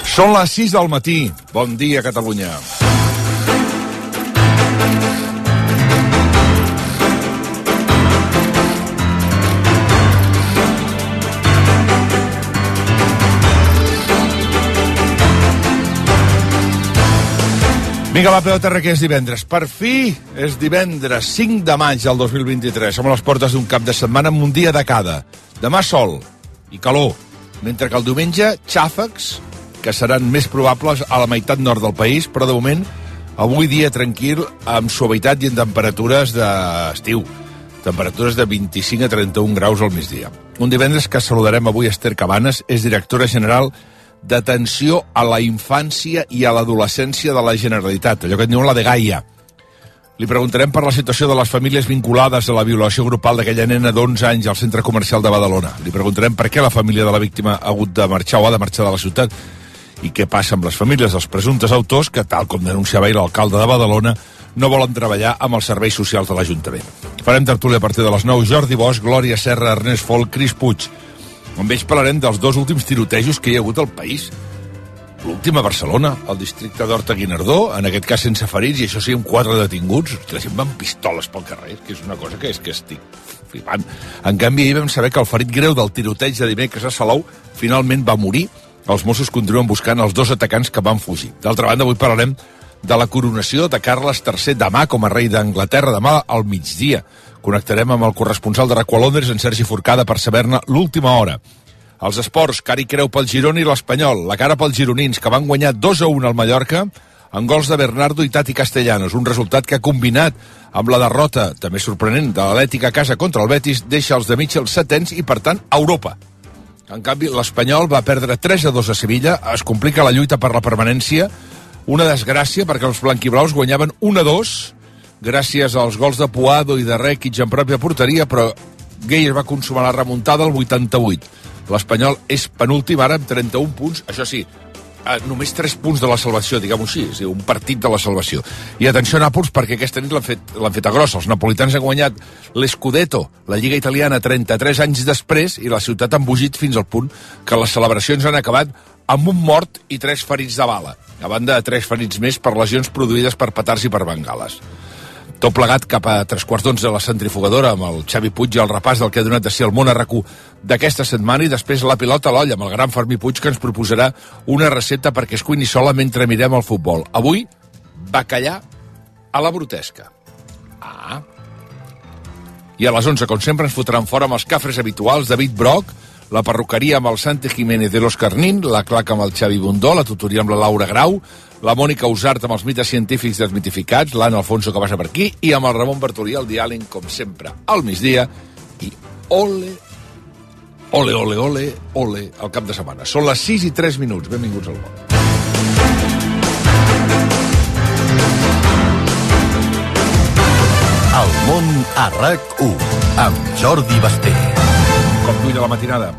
Són les 6 del matí. Bon dia, Catalunya. Vinga, va, peu a terra, que és divendres. Per fi és divendres, 5 de maig del 2023. Som a les portes d'un cap de setmana amb un dia de cada. Demà sol i calor, mentre que el diumenge xàfecs, que seran més probables a la meitat nord del país, però de moment avui dia tranquil, amb suavitat i en temperatures d'estiu. Temperatures de 25 a 31 graus al migdia. Un divendres que saludarem avui Esther Cabanes, és directora general d'Atenció a la Infància i a l'Adolescència de la Generalitat, allò que en diuen la dgaia. Li preguntarem per la situació de les famílies vinculades a la violació grupal d'aquella nena d'11 anys al centre comercial de Badalona. Li preguntarem per què la família de la víctima ha hagut de marxar o ha de marxar de la ciutat i què passa amb les famílies dels presumptes autors que, tal com denunciava ahir l'alcalde de Badalona, no volen treballar amb els serveis socials de l'Ajuntament. Farem tertúlia a partir de les 9. Jordi Bosch, Glòria Serra, Ernest Folk, Cris Puig. Amb ells parlarem dels 2 últims tirotejos que hi ha hagut al país. L'últim a Barcelona, al districte d'Horta-Guinardó, en aquest cas sense ferits, i això sí, amb 4 detinguts. La gent va amb pistoles pel carrer, que és una cosa que estic flipant. En canvi, ahir vam saber que el ferit greu del tiroteig de dimecres a Salou finalment va morir. Els Mossos continuen buscant els 2 atacants que van fugir. D'altra banda, avui parlarem de la coronació de Carles III demà com a rei d'Anglaterra, demà al migdia. Connectarem amb el corresponsal de RAC1 a Londres, en Sergi Forcada, per saber-ne l'última hora. Els esports, cara i creu pel Girona i l'Espanyol. La cara pels gironins, que van guanyar 2-1 al Mallorca, amb gols de Bernardo i Tati Castellanos. Un resultat que ha combinat amb la derrota, també sorprenent, de l'Atlètic a casa contra el Betis, deixa els de Mitchell setens i, per tant, a Europa. En canvi, l'Espanyol va perdre 3-2 a Sevilla, es complica la lluita per la permanència, una desgràcia perquè els blanquiblaus guanyaven 1-2, gràcies als gols de Puado i de Rekic en pròpia porteria, però Gueye va consumar la remuntada al 88. L'Espanyol és penúltim ara amb 31 punts, això sí, només 3 punts de la salvació, diguem-ho així, és a dir, un partit de la salvació. I atenció a Nàpols, perquè aquesta nit l'han fet a grossa. Els napolitans han guanyat l'Scudetto, la Lliga Italiana, 33 anys després, i la ciutat ha embogit fins al punt que les celebracions han acabat amb un mort i 3 ferits de bala, a banda de 3 ferits més per lesions produïdes per petards i per bengales. Tot plegat cap a 3:15 de la centrifugadora amb el Xavi Puig i el repàs del que ha donat de si el món a RAC1 d'aquesta setmana, i després la pilota a l'olla amb el gran Fermí Puig, que ens proposarà una recepta perquè es cuini sola mentre mirem el futbol. Avui, bacallà a la brutesca. I a les 11, com sempre, ens fotran fora amb els cafres habituals, David Broc, la perruqueria amb el Santi Jiménez de l'Òscar Nin, la claca amb el Xavi Bundó, la tutoria amb la Laura Grau, la Mònica Usart amb els mites científics desmitificats, l'Anna Alfonso que passa per aquí, i amb el Ramon Bartolí, el diàleg, com sempre, al migdia, i ole, ole, ole, ole, ole, al cap de setmana. Són les 6:03. Benvinguts al món. El món a RAC1, amb Jordi Basté. Com duia la matinada.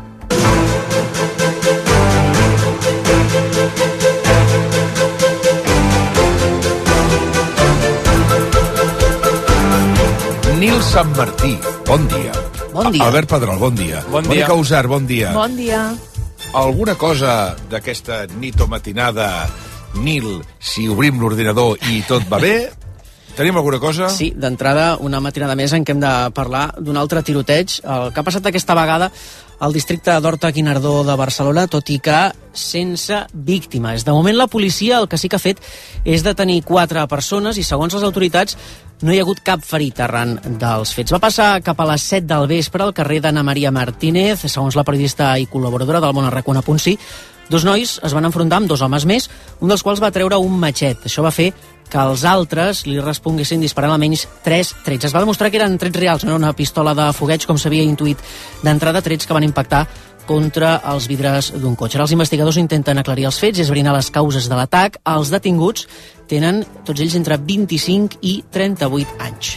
Nil Sant Martí, bon dia. Bon dia. Albert Pedrol, bon dia. Bon dia. Mònica Usart, bon dia. Bon dia. Alguna cosa d'aquesta nit o matinada, Nil, si obrim l'ordinador i tot va bé? Tenim alguna cosa? Sí, d'entrada, una matinada més en què hem de parlar d'un altre tiroteig. El que ha passat aquesta vegada al districte d'Horta-Guinardó de Barcelona, tot i que sense víctimes. De moment, la policia el que sí que ha fet és detenir 4 persones i, segons les autoritats, no hi ha hagut cap ferit arran dels fets. Va passar cap a les 7 del vespre al carrer d'Anna Maria Martínez, segons la periodista i col·laboradora del Món a RAC1 a Punt-sí. 2 nois es van enfrontar amb 2 homes més, un dels quals va treure un matxet. Això va fer que els altres li responguessin disparant almenys 3 trets. Es va demostrar que eren trets reals, no una pistola de fogueig, com s'havia intuït d'entrada, trets que van impactar contra els vidres d'un cotxe. Ara els investigadors intenten aclarir els fets i esbrinar les causes de l'atac. Els detinguts tenen, tots ells, entre 25 i 38 anys.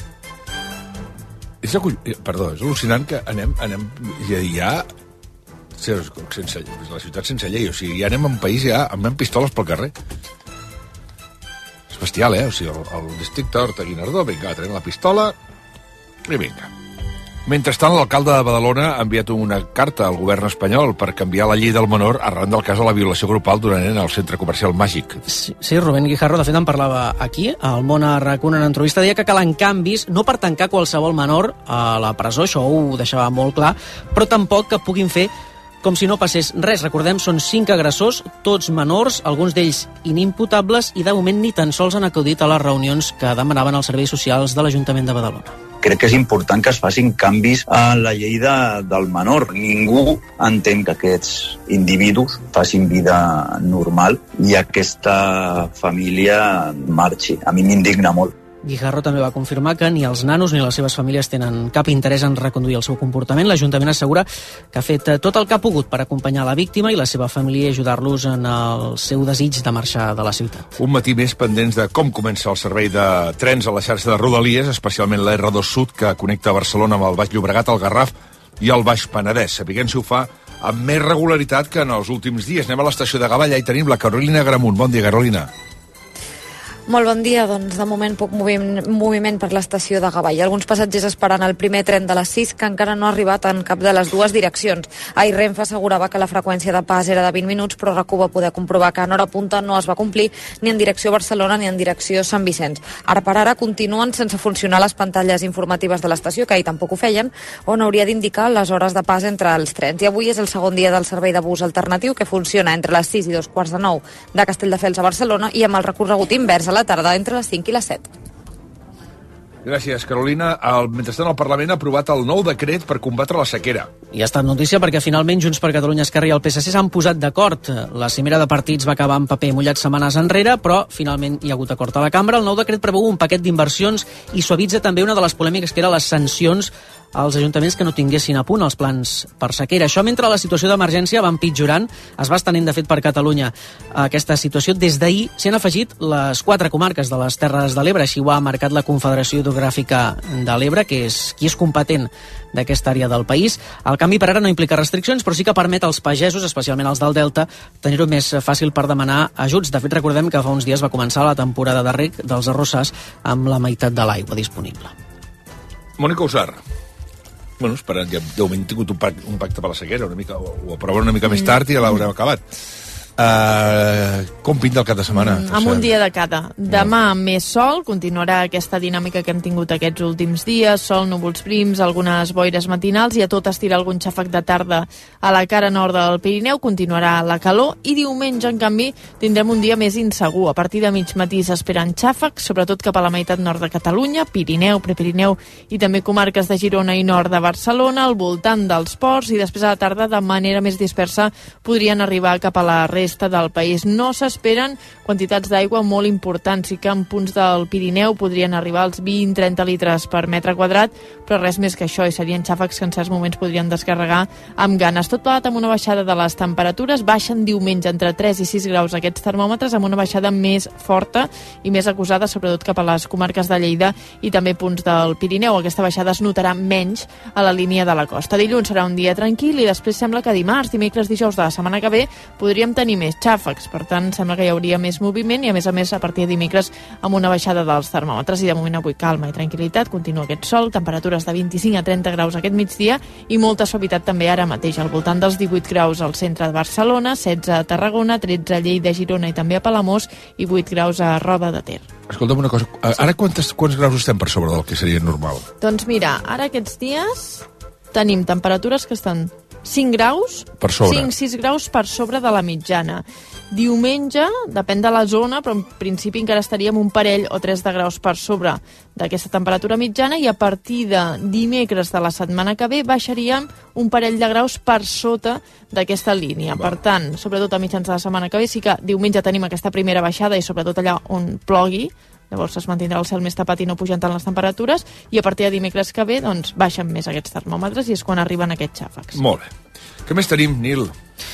És al·lucinant que anem ja sense, la ciutat sense llei, o sigui, ja anem a un país ja amb pistoles pel carrer. És bestial, o sigui, el districte Horta-Guinardó, vinga, tenim la pistola i vinga. Mentrestant, l'alcalde de Badalona ha enviat una carta al govern espanyol per canviar la llei del menor arran del cas de la violació grupal d'una nena al centre comercial Màgic. Sí, Rubén Guijarro, de fet, en parlava aquí, al Món a RAC1 en entrevista, deia que calen canvis, no per tancar qualsevol menor a la presó, això ho deixava molt clar, però tampoc que puguin fer com si no passés res. Recordem, són 5 agressors, tots menors, alguns d'ells inimputables, i de moment ni tan sols han acudit a les reunions que demanaven els serveis socials de l'Ajuntament de Badalona. Crec que és important que es facin canvis a la llei del menor. Ningú entén que aquests individus facin vida normal i aquesta família marxi. A mi m'indigna molt. Guijarro també va confirmar que ni els nanos ni les seves famílies tenen cap interès en reconduir el seu comportament. L'Ajuntament assegura que ha fet tot el que ha pogut per acompanyar la víctima i la seva família i ajudar-los en el seu desig de marxar de la ciutat. Un matí més pendents de com comença el servei de trens a la xarxa de Rodalies, especialment la R2 Sud, que connecta Barcelona amb el Baix Llobregat, el Garraf i el Baix Penedès. Sapiguem si ho fa amb més regularitat que en els últims dies. Anem a l'estació de Gavà, allà hi tenim la Carolina Gramunt. Bon dia, Carolina. Molt bon dia, doncs de moment poc moviment per l'estació de Gavà. Hi ha alguns passatgers esperant el primer tren de les 6 que encara no ha arribat en cap de les dues direccions. Ahir Renfe assegurava que la freqüència de pas era de 20 minuts, però RAC1 va poder comprovar que en hora punta no es va complir ni en direcció Barcelona ni en direcció Sant Vicenç. Ara per ara continuen sense funcionar les pantalles informatives de l'estació, que ahir tampoc ho feien, on hauria d'indicar les hores de pas entre els trens. I avui és el segon dia del servei de bus alternatiu, que funciona entre les 6 i 2:45 de Castelldefels a Barcelona i amb el recorregut invers a la tarda entre les 5 i les 7. Gràcies, Carolina. Mentrestant, el Parlament ha aprovat el nou decret per combatre la sequera. I ha estat notícia perquè finalment Junts per Catalunya, Esquerra i el PSC s'han posat d'acord. La cimera de partits va acabar en paper mullat setmanes enrere, però finalment hi ha hagut acord a la cambra. El nou decret preveu un paquet d'inversions i suavitza també una de les polèmiques que eren les sancions als ajuntaments que no tinguessin a punt els plans per sequera. Això mentre la situació d'emergència va empitjorant, es va estenent de fet per Catalunya. Aquesta situació, des d'ahir s'hi han afegit les 4 comarques de les Terres de l'Ebre, així ho ha marcat la Confederació Hidrogràfica de l'Ebre, que és qui és competent d'aquesta àrea del país. El canvi per ara no implica restriccions, però sí que permet als pagesos, especialment els del Delta, tenir-ho més fàcil per demanar ajuts. De fet, recordem que fa uns dies va començar la temporada de reg dels arrossars amb la meitat de l'aigua disponible. Mònica Usar. Bueno, esperant, ja deu haver tingut un pacte per la sequera, una mica, ho aproven una mica més tard i ja l'haurem acabat. Com pinta el cap de setmana? Amb un dia de cada. Demà més sol, continuarà aquesta dinàmica que hem tingut aquests últims dies, sol, núvols prims, algunes boires matinals i a tot estirar algun xàfec de tarda a la cara nord del Pirineu, continuarà la calor i diumenge, en canvi, tindrem un dia més insegur. A partir de mig matí s'esperen xàfecs, sobretot cap a la meitat nord de Catalunya, Pirineu, Prepirineu i també comarques de Girona i nord de Barcelona, al voltant dels ports, i després a la tarda de manera més dispersa podrien arribar cap a la resta del país. No s'esperen quantitats d'aigua molt importants, sí que en punts del Pirineu podrien arribar als 20-30 litres per metre quadrat, però res més que això, i serien xàfecs que en certs moments podrien descarregar amb ganes. Tot plegat amb una baixada de les temperatures, baixen diumenge entre 3 i 6 graus aquests termòmetres, amb una baixada més forta i més acusada, sobretot cap a les comarques de Lleida i també punts del Pirineu. Aquesta baixada es notarà menys a la línia de la costa. Dilluns serà un dia tranquil i després sembla que dimarts, dimecres, dijous de la setmana que ve podríem tenir més xàfecs, per tant sembla que hi hauria més moviment i a més a partir de dimecres amb una baixada dels termòmetres. I de moment avui calma i tranquil·litat, continua aquest sol, temperatures de 25 a 30 graus aquest migdia i molta suavitat també ara mateix, al voltant dels 18 graus al centre de Barcelona, 16 a Tarragona, 13 a Lleida, Girona i també a Palamós i 8 graus a Roda de Ter. Escolta'm una cosa, ara quants graus estem per sobre del que seria normal? Doncs mira, ara aquests dies tenim temperatures que estan 5 graus, 5-6 graus per sobre de la mitjana. Diumenge, depèn de la zona, però en principi encara estaríem un parell o 3 de graus per sobre d'aquesta temperatura mitjana i a partir de dimecres de la setmana que ve baixaríem un parell de graus per sota d'aquesta línia. Per tant, sobretot a mitjans de la setmana que ve, sí que diumenge tenim aquesta primera baixada i sobretot allà on plogui, llavors es mantindrà el cel més tapat i no pugen tant les temperatures, i a partir de dimecres que ve doncs, baixen més aquests termòmetres i és quan arriben aquests xàfecs. Molt bé. Què més tenim, Nil?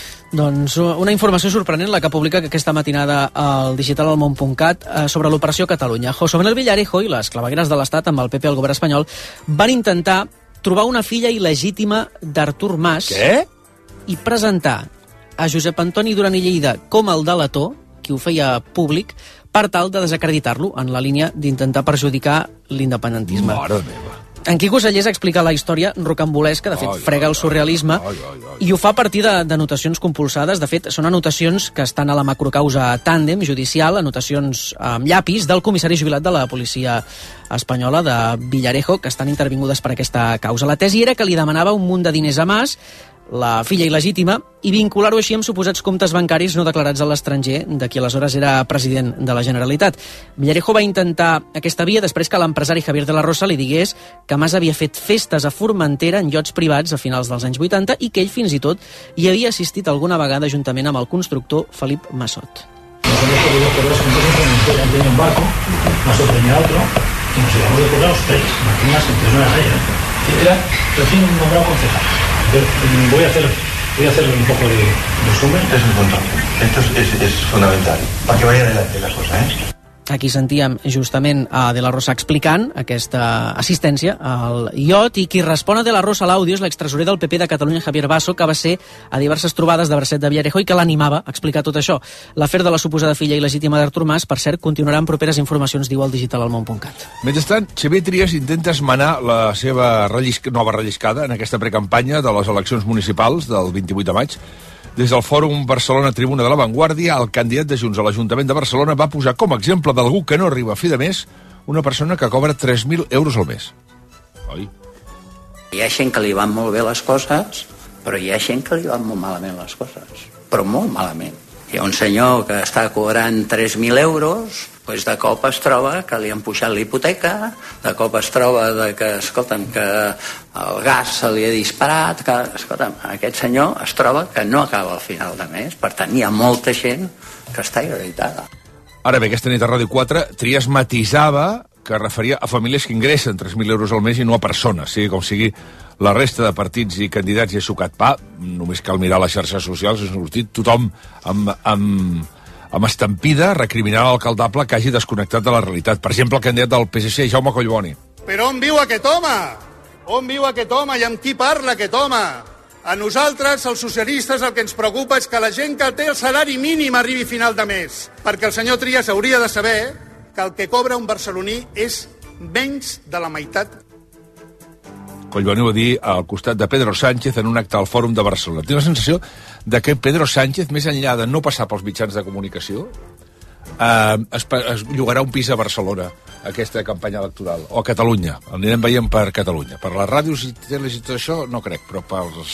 Doncs una informació sorprenent, la que publica aquesta matinada al digitalalmón.cat sobre l'Operació Catalunya. José Manuel Villarejo i les clavegueres de l'Estat amb el PP al govern espanyol van intentar trobar una filla il·legítima d'Artur Mas. Què? I presentar a Josep Antoni Duran i Lleida com el delator, qui ho feia públic, per tal de desacreditar-lo en la línia d'intentar perjudicar l'independentisme. Mare meva. En Quico Sallés explica la història rocambolesca, de fet, frega el surrealisme, i ho fa a partir d'anotacions compulsades. De fet, són anotacions que estan a la macrocausa tàndem judicial, anotacions amb llapis del comissari jubilat de la policia espanyola, de Villarejo, que estan intervingudes per aquesta causa. La tesi era que li demanava un munt de diners a Mas, la filla il·legítima, i vincular-ho així amb suposats comptes bancaris no declarats a l'estranger, de qui aleshores era president de la Generalitat. Villarejo va intentar aquesta via després que l'empresari Javier de la Rosa li digués que Mas havia fet festes a Formentera en llots privats a finals dels anys 80 i que ell fins i tot hi havia assistit alguna vegada juntament amb el constructor Felip Massot. Un barco, Massot tenía otro, y nos íbamos de currar los tres, Martínez, entonces no era ella. Era recién nombrado concejal. Voy a hacer un poco de resumen. Es importante. Esto es fundamental para que vaya adelante la cosa, Aquí sentíem justament a De la Rosa explicant aquesta assistència al iot, i qui respon a De la Rosa a l'àudio és l'extresorer del PP de Catalunya, Javier Basso, que va ser a diverses trobades de Bracet de Villarejo i que l'animava a explicar tot això. L'afer de la suposada filla il·legítima d'Artur Mas, per cert, continuarà en properes informacions, diu el digitalalmón.cat. Mentrestant, Xavier Trias intenta esmenar la seva nova relliscada en aquesta precampanya de les eleccions municipals del 28 de maig. Des del Fòrum Barcelona Tribuna de la Vanguardia, el candidat de Junts a l'Ajuntament de Barcelona va posar com a exemple d'algú que no arriba a fi de mes una persona que cobra 3.000 euros al mes. Oi? Hi ha gent que li van molt bé les coses, però hi ha gent que li van molt malament les coses. Però molt malament. Hi ha un senyor que està cobrant 3.000 euros, doncs de cop es troba que li han pujat la hipoteca, de cop es troba que, escolta'm, que el gas se li ha disparat, que, escolta'm, aquest senyor es troba que no acaba al final de mes. Per tant, hi ha molta gent que està irritada. Ara bé, aquesta nit a Ràdio 4, Trias matisava que referia a famílies que ingressen 3.000 euros al mes i no a persones, sigui com sigui. La resta de partits i candidats hi ha sucat pa, només cal mirar les xarxes socials, és sortit tothom amb estampida recriminant l'alcaldable que hagi desconnectat de la realitat. Per exemple, el candidat del PSC, Jaume Collboni. Però on viu aquest home? On viu aquest home i amb qui parla aquest home? A nosaltres, els socialistes, el que ens preocupa és que la gent que té el salari mínim arribi a final de mes. Perquè el senyor Trias hauria de saber que el que cobra un barceloní és menys de la meitat. Collboni va dir al costat de Pedro Sánchez en un acte al Fòrum de Barcelona. Tinc la sensació de que Pedro Sánchez, més enllà de no passar pels mitjans de comunicació, es llogarà un pis a Barcelona aquesta campanya electoral, o a Catalunya. Anirem veient per Catalunya. Per les ràdios i teles i tot això no crec, però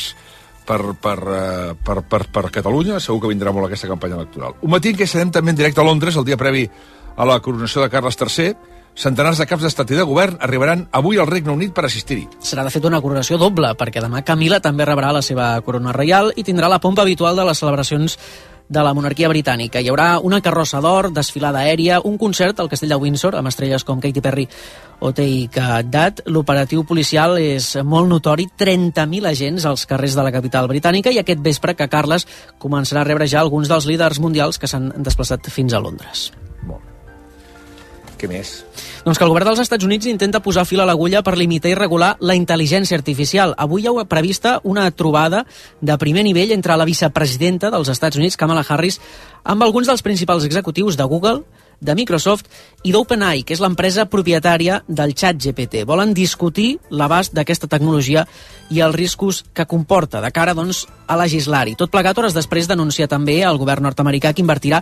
per Catalunya segur que vindrà molt aquesta campanya electoral. Un matí en què serem també en directe a Londres, el dia previ a la coronació de Carles III. Centenars de caps d'estat i de govern arribaran avui al Regne Unit per assistir-hi. Serà, de fet, una coronació doble, perquè demà Camila també rebrà la seva corona reial i tindrà la pompa habitual de les celebracions de la monarquia britànica. Hi haurà una carrossa d'or, desfilada aèria, un concert al castell de Windsor, amb estrelles com Katy Perry o Take That. L'operatiu policial és molt notori, 30.000 agents als carrers de la capital britànica, i aquest vespre que Carles començarà a rebre ja alguns dels líders mundials que s'han desplaçat fins a Londres. Molt bé. Què més? Doncs que el govern dels Estats Units intenta posar fil a l'agulla per limitar i regular la intel·ligència artificial. Avui hi ha prevista una trobada de primer nivell entre la vicepresidenta dels Estats Units, Kamala Harris, amb alguns dels principals executius de Google, de Microsoft i d'OpenAI, que és l'empresa propietària del ChatGPT. Volen discutir l'abast d'aquesta tecnologia i els riscos que comporta de cara, doncs, a legislar-hi. Tot plegat hores després d'anunciar també al govern nord-americà que invertirà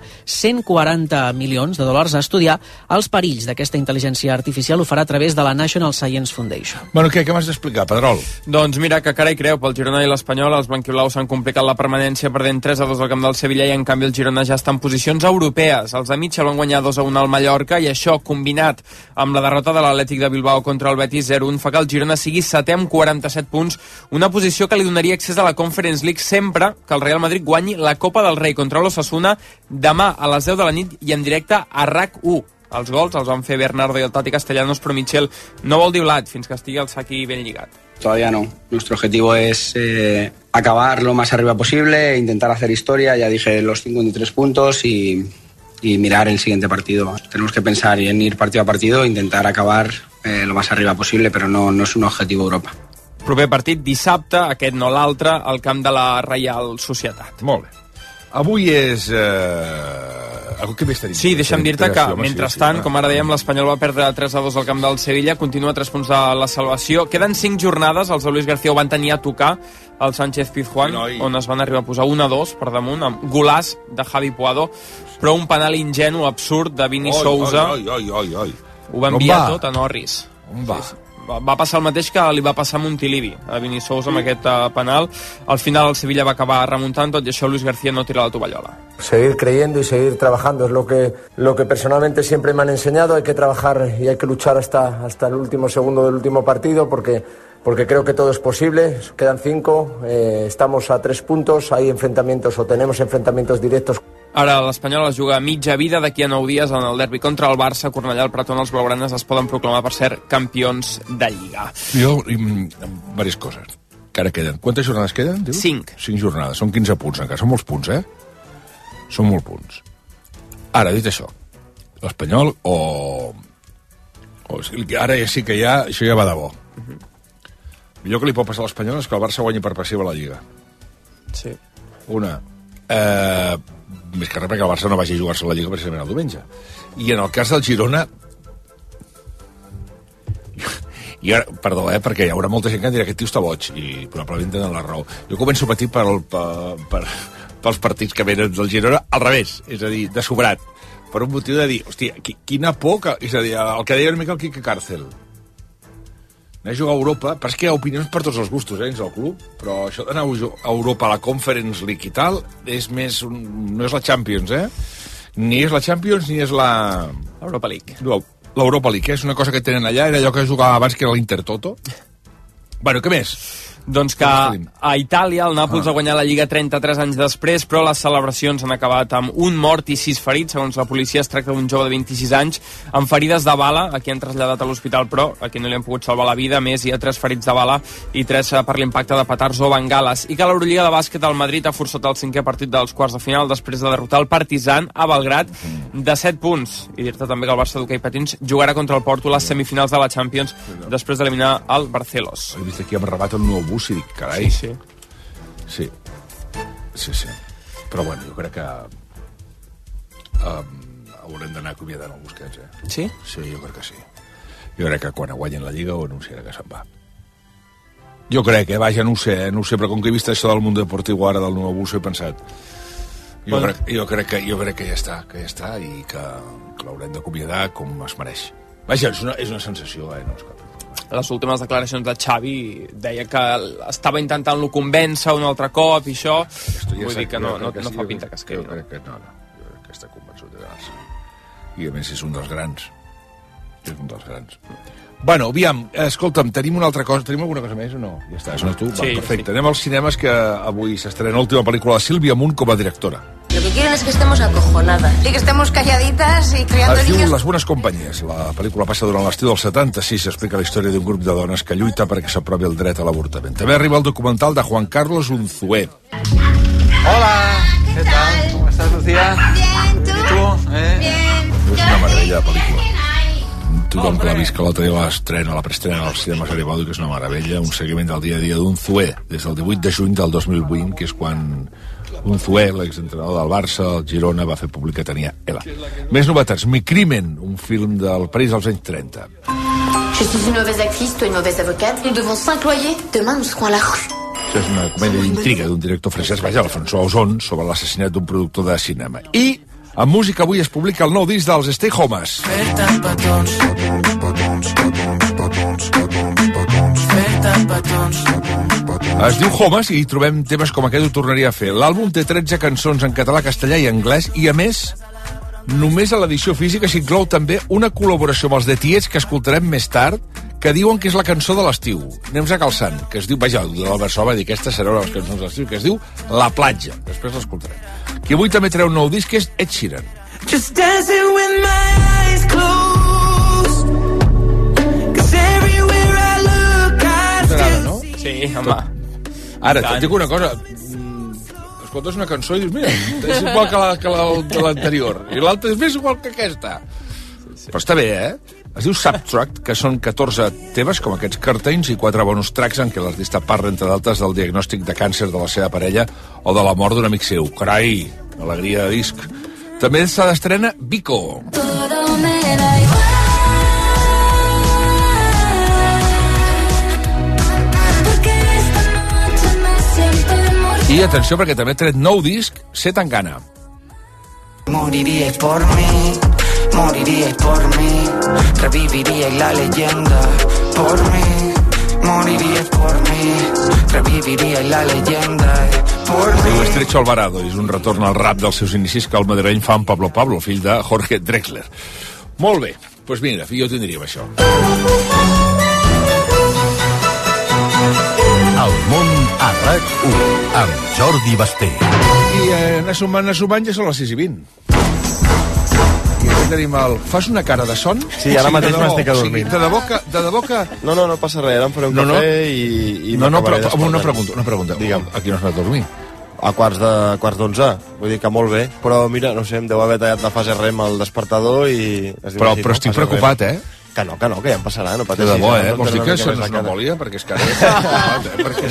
140 milions de dòlars a estudiar els perills d'aquesta intel·ligència artificial. Ho farà a través de la National Science Foundation. Bueno, què m'has d'explicar, Pedrol? Doncs mira, que cara i creu, pel Girona i l'Espanyol, els blanquiolaus s'han complicat la permanència perdent 3-2 al camp del Sevilla, i en canvi el Girona ja està en posicions europees. Els de Mitchell van guanyar 2-1 al Mallorca, i això, combinat amb la derrota de l'Atlètic de Bilbao contra el Betis 0-1, fa que el Girona sigui setè amb 47 punts, una posició que li donaria accés a la Conference League sempre que el Real Madrid guanyi la Copa del Rei contra l'Osasuna demà a les 10 de la nit i en directe a RAC1. Els gols els van fer Bernardo i el Tati Castellanos, però Mitchell no vol dir blat fins que estigui el Saki ben lligat. Todavía no. Nuestro objetivo es acabar lo más arriba posible, intentar hacer historia. Ya dije los 53 puntos y mirar el siguiente partido. Tenemos que pensar en ir partido a partido e intentar acabar lo más arriba posible, pero no es un objetivo Europa. Proper partit dissabte, aquest no l'altre, al camp de la Reial Societat. Molt bé. Avui és què més tenim? Sí, deixa'm dir-te que, mentrestant, com ara dèiem, l'Espanyol va perdre 3-2 al camp del Sevilla, continua a 3 punts de la salvació. Queden 5 jornades, els de Luis García ho van tenir a tocar al Sánchez Pizjuán, on es van arribar a posar 1-2 per damunt, amb golàs de Javi Puado, però un penal ingenu, absurd, de Vini Sousa. Ho va enviar tot a Norris. On va? Va passar el mateix que li va passar a Montilivi, a Vini Sousa, amb aquest penal. Al final el Sevilla va acabar remuntant, tot i això Luis García no tira la tovallola. Seguir creyendo y seguir trabajando es lo que personalmente siempre me han enseñado. Hay que trabajar y hay que luchar hasta el último segundo del último partido porque creo que todo es posible. Quedan 5, estamos a 3 puntos, hay enfrentamientos o tenemos enfrentamientos directos. Ara l'Espanyol es juga mitja vida, d'aquí a 9 dies en el derbi contra el Barça, Cornellà, el Pratón, els blaugranes es poden proclamar per ser campions de Lliga. Jo, diverses coses que ara queden. Quantes jornades queden, dius? 5. 5 jornades, són 15 punts encara, són molts punts, Són molts punts. Ara, dit això, l'Espanyol ara ja sí que això ja va de bo. Millor que li pot passar a l'Espanyol és que el Barça guanyi per passiva la Lliga. Sí. Una. Més que res perquè el Barça no vagi a jugar-se a la Lliga precisament el diumenge. I en el cas del Girona, i ara, perdó, perquè hi haurà molta gent que dirà que aquest tio està boig, i probablement tenen la raó. Jo començo a patir pels partits que venen del Girona al revés, és a dir, de sobrat, per un motiu de dir, hòstia, quina por que... És a dir, el que deia una mica el Quique Cárcel, anar a jugar a Europa, però és que hi ha opinions per tots els gustos, dins del club, però això d'anar a Europa, a la Conference League i tal, és més... no és la Champions, Ni és la Champions, ni és la... Europa League. L'Europa League, és una cosa que tenen allà, era allò que jugava abans, que era l'Intertoto. Bueno, què més? Doncs que a Itàlia el Nàpols ha guanyat la Lliga 33 anys després, però les celebracions han acabat amb un mort i 6 ferits. Segons la policia es tracta d'un jove de 26 anys amb ferides de bala, a qui han traslladat a l'hospital, però a qui no li han pogut salvar la vida. A més, hi ha 3 ferits de bala i 3 per l'impacte de petards o bengales. I que l'Eurolliga de bàsquet al Madrid ha forçat el 5è partit dels quarts de final després de derrotar el Partizan a Belgrat de 7 punts. I dir-te també que el Barça d'hoquei patins jugarà contra el Porto a les semifinals de la Champions després d'eliminar el Barcelos. He vist aquí amb rebat un nou bus i dic, carai. Sí. Però bueno, jo crec que haurem d'anar acomiadant el Busquets, Sí? Sí, jo crec que sí. Jo crec que quan guanyen la Lliga ho anunciarà que se'n va. Jo crec, vaja, no ho sé, però com que he vist això del Mundo Deportivo ara, del nou bus, he pensat... Jo crec que ja està, i que l'haurem d'acomiadar com es mereix. Vaja, és una sensació, no és cap... Les últimes declaracions de Xavi deia que estava intentant-lo convèncer un altre cop i això, vull dir que no fa pinta que es quedi. Jo crec que està convençut de quedar-se. I a més és un dels grans. Bueno, aviam, escolta'm, tenim una altra cosa, tenim alguna cosa més o no? Ja està, és una tu? Sí, perfecte. Anem als cinemes, que avui s'estrena l'última pel·lícula de Sílvia Munt com a directora. Lo que quieren es que estemos acojonadas y que estemos calladitas y criando Es diu niños. Les bones companyies. La pel·lícula passa durant l'estiu del 76 i explica la història d'un grup de dones que lluita perquè s'aprovi el dret a l'avortament. També arriba el documental de Juan Carlos Unzué. Hola, ¿qué tal? ¿Cómo estás, Lucía? Bien, ¿tú? ¿Y tú? Bien. És una meravella de pel·lícula. Tothom que l'ha vist, que l'altre dia l'estrena, la preestrena als cinemes Garibaldi, que és una meravella, un seguiment del dia a dia d'Unzué, des del 18 de juny del 2020, que és quan Unzué, l'exentrenador del Barça, el Girona, va fer públic que tenia ELA. Més novetats, Mi Crimen, un film del París dels anys 30. Je suis une mauvaise actrice, toi une mauvaise avocate. Nous devons 5 loyers. Demain, nous serons à la rue. Això és una comèdia d'intriga d'un director francès, vaja, François Ozon, sobre l'assassinat d'un productor de cinema. I en música avui es publica el nou disc dels Stay Homes. Es diu Homes i hi trobem temes com aquest, ho tornaria a fer. L'àlbum té 13 cançons en català, castellà i anglès i, a més, només a l'edició física s'inclou també una col·laboració amb els The Tietz que escoltarem més tard, que diuen que és la cançó de l'estiu. Anem-nos calçant, que es diu, vaja, l'Albert Sol va dir que aquesta serà una de les cançons de l'estiu, que es diu La platja. Després l'escoltarem. Qui avui també treu un nou disc és Ed Sheeran. Just dancing with my eyes closed, 'cause everywhere I look I T'agrada, no? Sí, home. Ara, et dic una cosa, escoltes una cançó i dius, mira, és igual que l'anterior, i l'altra és més igual que aquesta. Però està bé, Es diu Subtract, que són 14 temes, com aquests Curtains, i 4 bonus tracks en què l'artista parla, entre d'altres, del diagnòstic de càncer de la seva parella o de la mort d'un amic seu. Carai, alegria de disc. També s'ha d'estrena Vico. Todo me da igual. Porque esta noche me siento inmortal. I atenció, perquè també ha tret nou disc, Se Tangana. Moriríais por mí, moriríais por mí, reviviríais la leyenda por mí, moriríais por mí, reviviríais la leyenda por mí. Diu Estrecho Alvarado, és un retorn al rap dels seus inicis que el madrileny fa amb Pablo Pablo, fill de Jorge Drexler. Molt bé, doncs mira, jo tindríem això. El món a RAC1 amb Jordi Basté. I anar sumant ja són les 6:20. I aquí tenim el... Fas una cara de son? Sí, ara mateix m'estic adormint. De debò que... No passa res, ara em faré un cafè i però una pregunta. Digue'm, aquí no has anat a dormir? A quarts d'11, vull dir que molt bé, però mira, no sé, em deu haver tallat la fase REM al despertador i... Però estic preocupat, Que no, que ja em passarà, no pateixis. De debò, vols dir que això no és una bòlia? Perquè és que ara he preocupat, perquè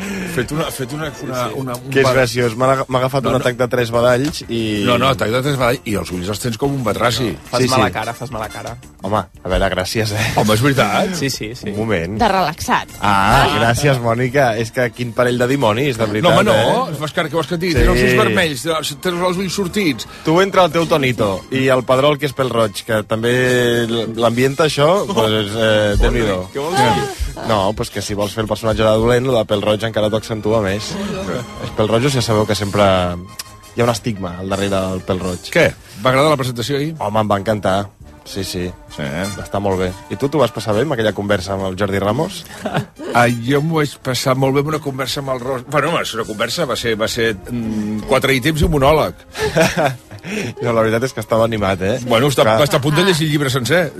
he fet una... Que és graciós, m'ha agafat un atac de 3 badalls i... No, atac de 3 badalls i els ulls els tens com un batraci. Fas mala cara. Home, a veure, gràcies, Home, és veritat? Sí. Un moment. De relaxat. Gràcies, Mònica. És que quin parell de dimonis, de veritat, No, home, no. Què vols que et digui? Tens els ulls vermells, tens els ulls sortits. Tu entre el teu Tonito i el Pedrol, que és pèl roig, que també l'ambienta això, doncs Déu-n'hi-do. Què vols dir? No, doncs que si vols fer el personatge de dolent, el de pèl roig encara t'ho accentua més. Els pèl rojos ja sabeu que sempre hi ha un estigma al darrere del pèl roig. Què? Va agradar la presentació ahir? Home, em va encantar. Sí. Està molt bé. I tu t'ho vas passar bé amb aquella conversa amb el Jordi Ramos? Jo m'ho vaig passar molt bé amb una conversa amb el Ros... Bueno, una conversa va ser 4 ítems i un monòleg. No, la veritat és que estava animat, Bueno, va estar a punt de llegir el llibre sencer.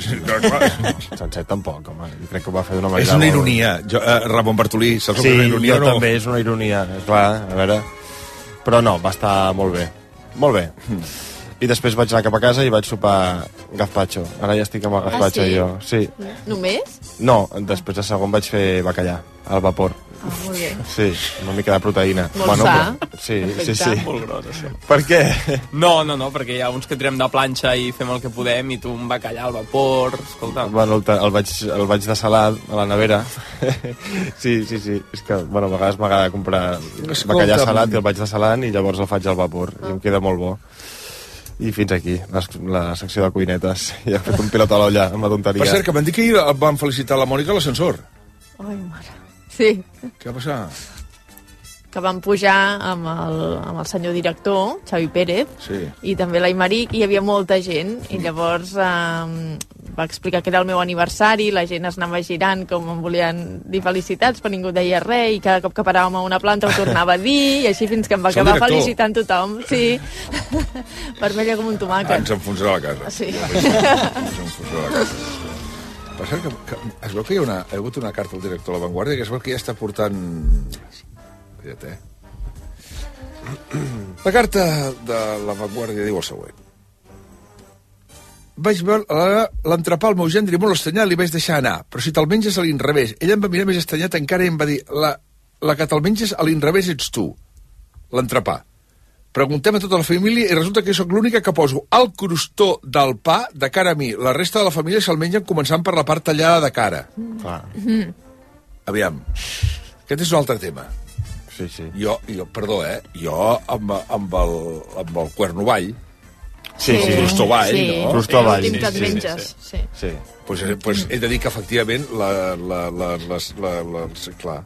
Sencer tampoc, home. Jo crec que ho va fer d'una manera... És una ironia, Ramon Bartolí. Saps Sí, una ironia, jo no? també, és una ironia, clar, a veure... Però no, va estar molt bé. Molt bé. I després vaig anar cap a casa i vaig sopar gazpacho. Ara ja estic amb el gazpacho, sí? jo. Sí. Només? No, després de segon vaig fer bacallà, al vapor. Molt bé. Sí, una mica de proteïna. Molt sa. Però... Sí. Molt gros, això. Per què? No, perquè hi ha uns que tirem de planxa i fem el que podem i tu un bacallà al vapor, escolta. Bueno, el vaig dessalar a la nevera. Sí. És que, bueno, a vegades m'agrada comprar bacallà salat i el vaig dessalant i llavors el faig al vapor. I em queda molt bo. I fins aquí, la secció de cuinetes. Ja he fet un pilot a l'olla amb la tonteria. Per cert, que m'han dit que ahir van felicitar la Mònica a l'ascensor. Ai, mare. Sí. Què va passar? Que van pujar amb el senyor director, Xavi Pérez, i també l'Aimeric, i hi havia molta gent, i llavors va explicar que era el meu aniversari, la gent es anava girant com em volien dir felicitats, però ningú deia res, i cada cop que paràvem a una planta ho tornava a dir, i així fins que em va acabar felicitant tothom. Sí. Vermella com un tomàquet. Ens enfonsarà la casa. Sí. Ens enfonsarà la casa. Per cert, que es veu que hi ha hagut una carta al director de La Vanguardia que es veu que ja està portant... La carta de La Vanguardia diu el següent. Vaig veure l'entrepà al meu gendre molt estranyat, li vaig deixar anar, però si te'l menges a l'inrevés. Ella em va mirar més estranyat encara i em va dir la que te'l menges a l'inrevés ets tu, l'entrepà. Preguntem a tota la família i resulta que sóc l'única que poso el crostó del pa de cara a mi. La resta de la família se'l mengen començant per la part tallada de cara. Clar. Aviam, aquest és un altre tema. Sí. Jo perdó, jo amb el cuerno vall, crostó vall, no? Crostó vall. L'últim que et menges. Sí. Pues he de dir que efectivament clar.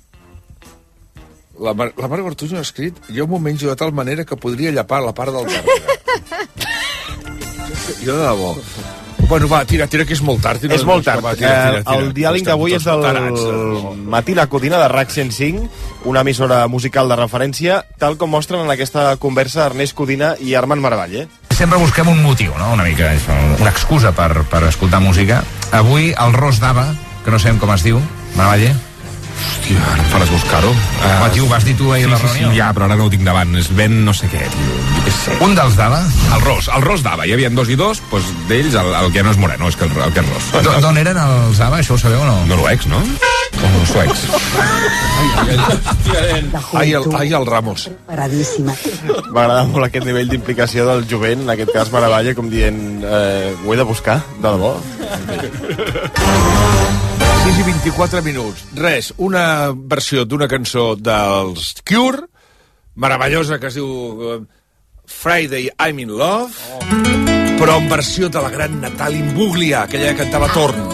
La Marga Ortuño ha escrit: jo m'ho menjo de tal manera que podria llapar la part del darrere. Jo de debò. Bueno, va, tira, que és molt tard. És molt tard. El diàleg d'avui és del Matí la Codina de RAC 105, una emissora musical de referència, tal com mostren en aquesta conversa Ernest Codina i Armand Maravalle. Sempre busquem un motiu, no? Una mica, una excusa per escoltar música. Avui el Ros d'Ava, que no sabem com es diu, Maravalle. Hòstia, ara em faràs buscar-ho. Tio, ho vas dir tu ahir a la reunió? Sí, ja, però ara no ho tinc davant. És ben no sé què, tio. Jo què sé. Un dels d'Ava? El Ros d'Ava. Hi havia 2 i 2, doncs d'ells el que no és moreno, és que el que és ros. D'on eren els Ava, això ho sabeu o no? Noruecs, no? O suecs. Ai, el Ramos. M'agrada molt aquest nivell d'implicació del jovent, en aquest cas Maravalla, com dient ho he de buscar, de debò. 6 i 24 minuts. Res, una versió d'una cançó dels Cure, meravellosa, que es diu Friday I'm in Love, però en versió de la gran Natalie Imbruglia, aquella que cantava Torn.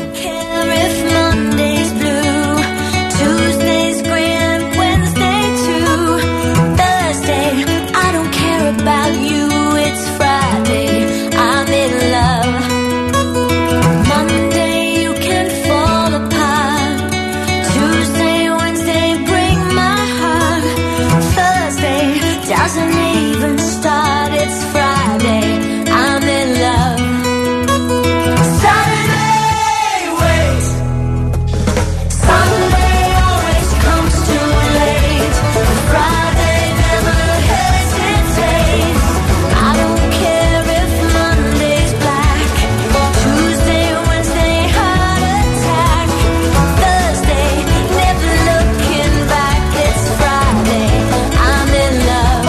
Tuesday's grand, Wednesday too, Thursday, I don't care about you, it's Friday, I'm in love. Monday, you can fall apart, Tuesday, Wednesday, break my heart, Thursday, doesn't even start, it's Friday, I'm in love. Saturday, wait, Sunday, Friday never hesitates. I don't care if Monday's black, Tuesday, Wednesday, heart attack, Thursday, never looking back, it's Friday, I'm in love.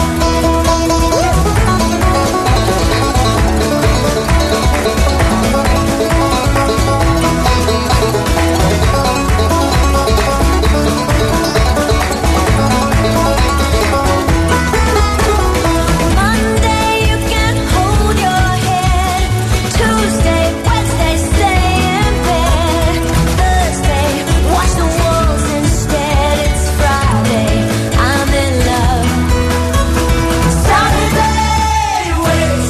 Monday you can hold your head, Tuesday, Wednesday stay in bed, Thursday watch the walls instead, it's Friday, I'm in love. Saturday, wait,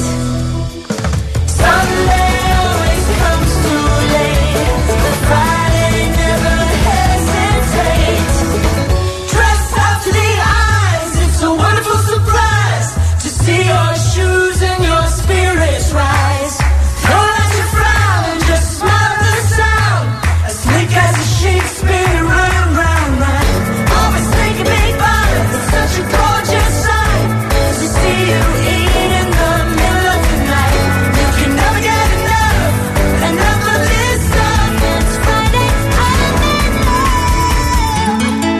Sunday always comes too late, but Friday never hesitates. Dressed up to the eyes, it's a wonderful surprise to see your shoes and your spirits rise. Don't let you frown, just smile at the sound, as sleek as a sheep, spin round, round, round. Always thinking big body, it's such a gorgeous sight to see you eat in the middle of the night. You can never get enough of this stuff. It's Friday, I'm in love.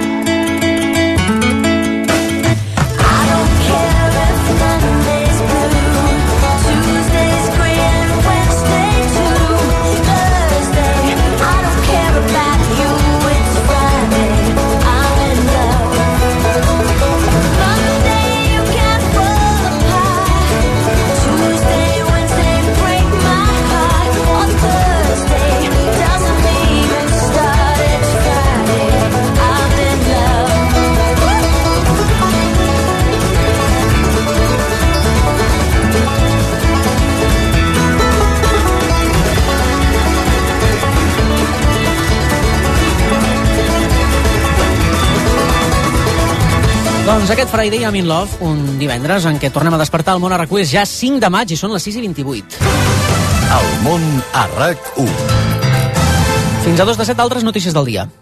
I don't care if Monday's blue, Tuesday's green, Wednesday too, Thursday, I don't care about you, it's Friday, I'm in love. Monday you can fall apart, Tuesday, Wednesday break my heart, on Thursday doesn't even start, it's Friday, I'm in love. Doncs aquest Friday I'm in Love, un divendres en què tornem a despertar el món a RAC1, és ja 5 de maig i són les 6 i 28. El món a RAC1. Fins a 2 de 7 altres notícies del dia.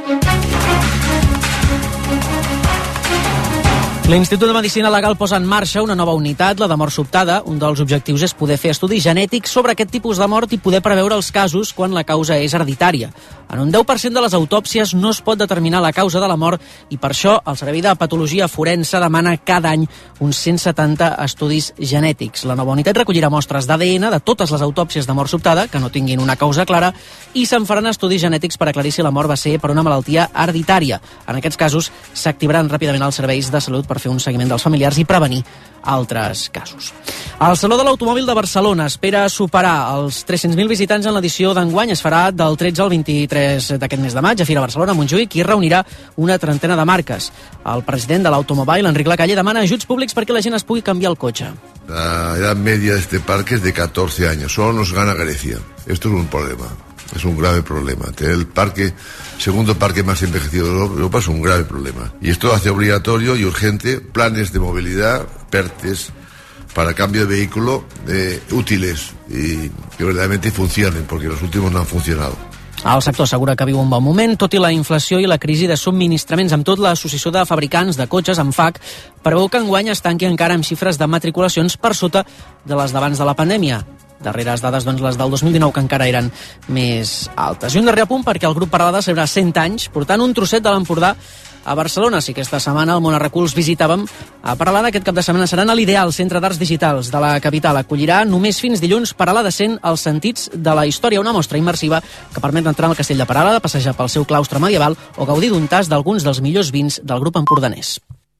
L'Institut de Medicina Legal posa en marxa una nova unitat, la de mort sobtada. Un dels objectius és poder fer estudis genètics sobre aquest tipus de mort i poder preveure els casos quan la causa és hereditària. En un 10% de les autòpsies no es pot determinar la causa de la mort i per això el Servei de Patologia Forense demana cada any uns 170 estudis genètics. La nova unitat recollirà mostres d'ADN de totes les autòpsies de mort sobtada que no tinguin una causa clara i se'n faran estudis genètics per aclarir si la mort va ser per una malaltia hereditària. En aquests casos s'activaran ràpidament els serveis de salut per fer un seguiment dels familiars i prevenir altres casos. El Saló de l'Automòbil de Barcelona espera superar els 300.000 visitants en l'edició d'enguany. Es farà del 13 al 23 d'aquest mes de maig a Fira Barcelona, Montjuïc, i reunirà una trentena de marques. El president de l'Automobile, Enric Lacalle, demana ajuts públics perquè la gent es pugui canviar el cotxe. La edad media de este parque es de 14 años. Solo nos gana Grecia. Esto es un problema. Es un grave problema. Tener el segundo parque más envejecido de Europa es un grave problema. Y esto hace obligatorio y urgente planes de movilidad, PERTES, para cambio de vehículo útiles y que verdaderamente funcionen, porque los últimos no han funcionado. El sector assegura que viu un bon moment, tot i la inflació i la crisi de subministraments. Amb tot, l'Associació de Fabricants de Cotxes, ANFAC, preveu que enguany es tanqui encara amb xifres de matriculacions per sota de les d'abans de la pandèmia. Darreres dades, doncs, les del 2019, que encara eren més altes. I un darrer apunt perquè el grup Peralada celebra 100 anys, portant un trosset de l'Empordà a Barcelona. Si aquesta setmana al Món Arraculs visitàvem a Peralada, aquest cap de setmana seran a l'Ideal, Centre d'Arts Digitals de la capital. Acollirà només fins dilluns Peralada 100, els sentits de la història, una mostra immersiva que permet entrar al castell de Peralada, passejar pel seu claustre medieval o gaudir d'un tast d'alguns dels millors vins del grup empordanès.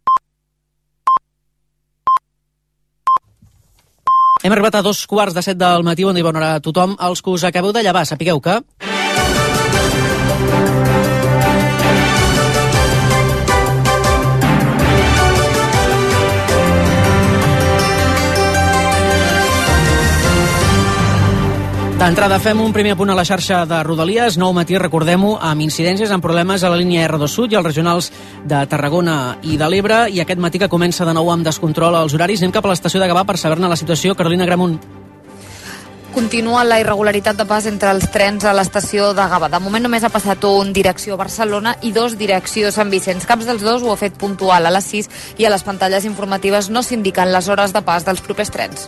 Hem arribat a 2:15 del matí. Bon dia, bona hora a tothom. Els que us acabeu de llevar, sapigueu que... D'entrada fem un primer apunt a la xarxa de Rodalies. Nou matí, recordem-ho, amb incidències, amb problemes a la línia R2 Sud i als regionals de Tarragona i de l'Ebre. I aquest matí que comença de nou amb descontrol als horaris. Anem cap a l'estació de Gavà per saber-ne la situació. Carolina Gramunt. Continua la irregularitat de pas entre els trens a l'estació de Gavà. De moment només ha passat un direcció Barcelona i 2 direcció Sant Vicenç. Caps dels dos ho ha fet puntual a les 6 i a les pantalles informatives no s'indiquen les hores de pas dels propers trens.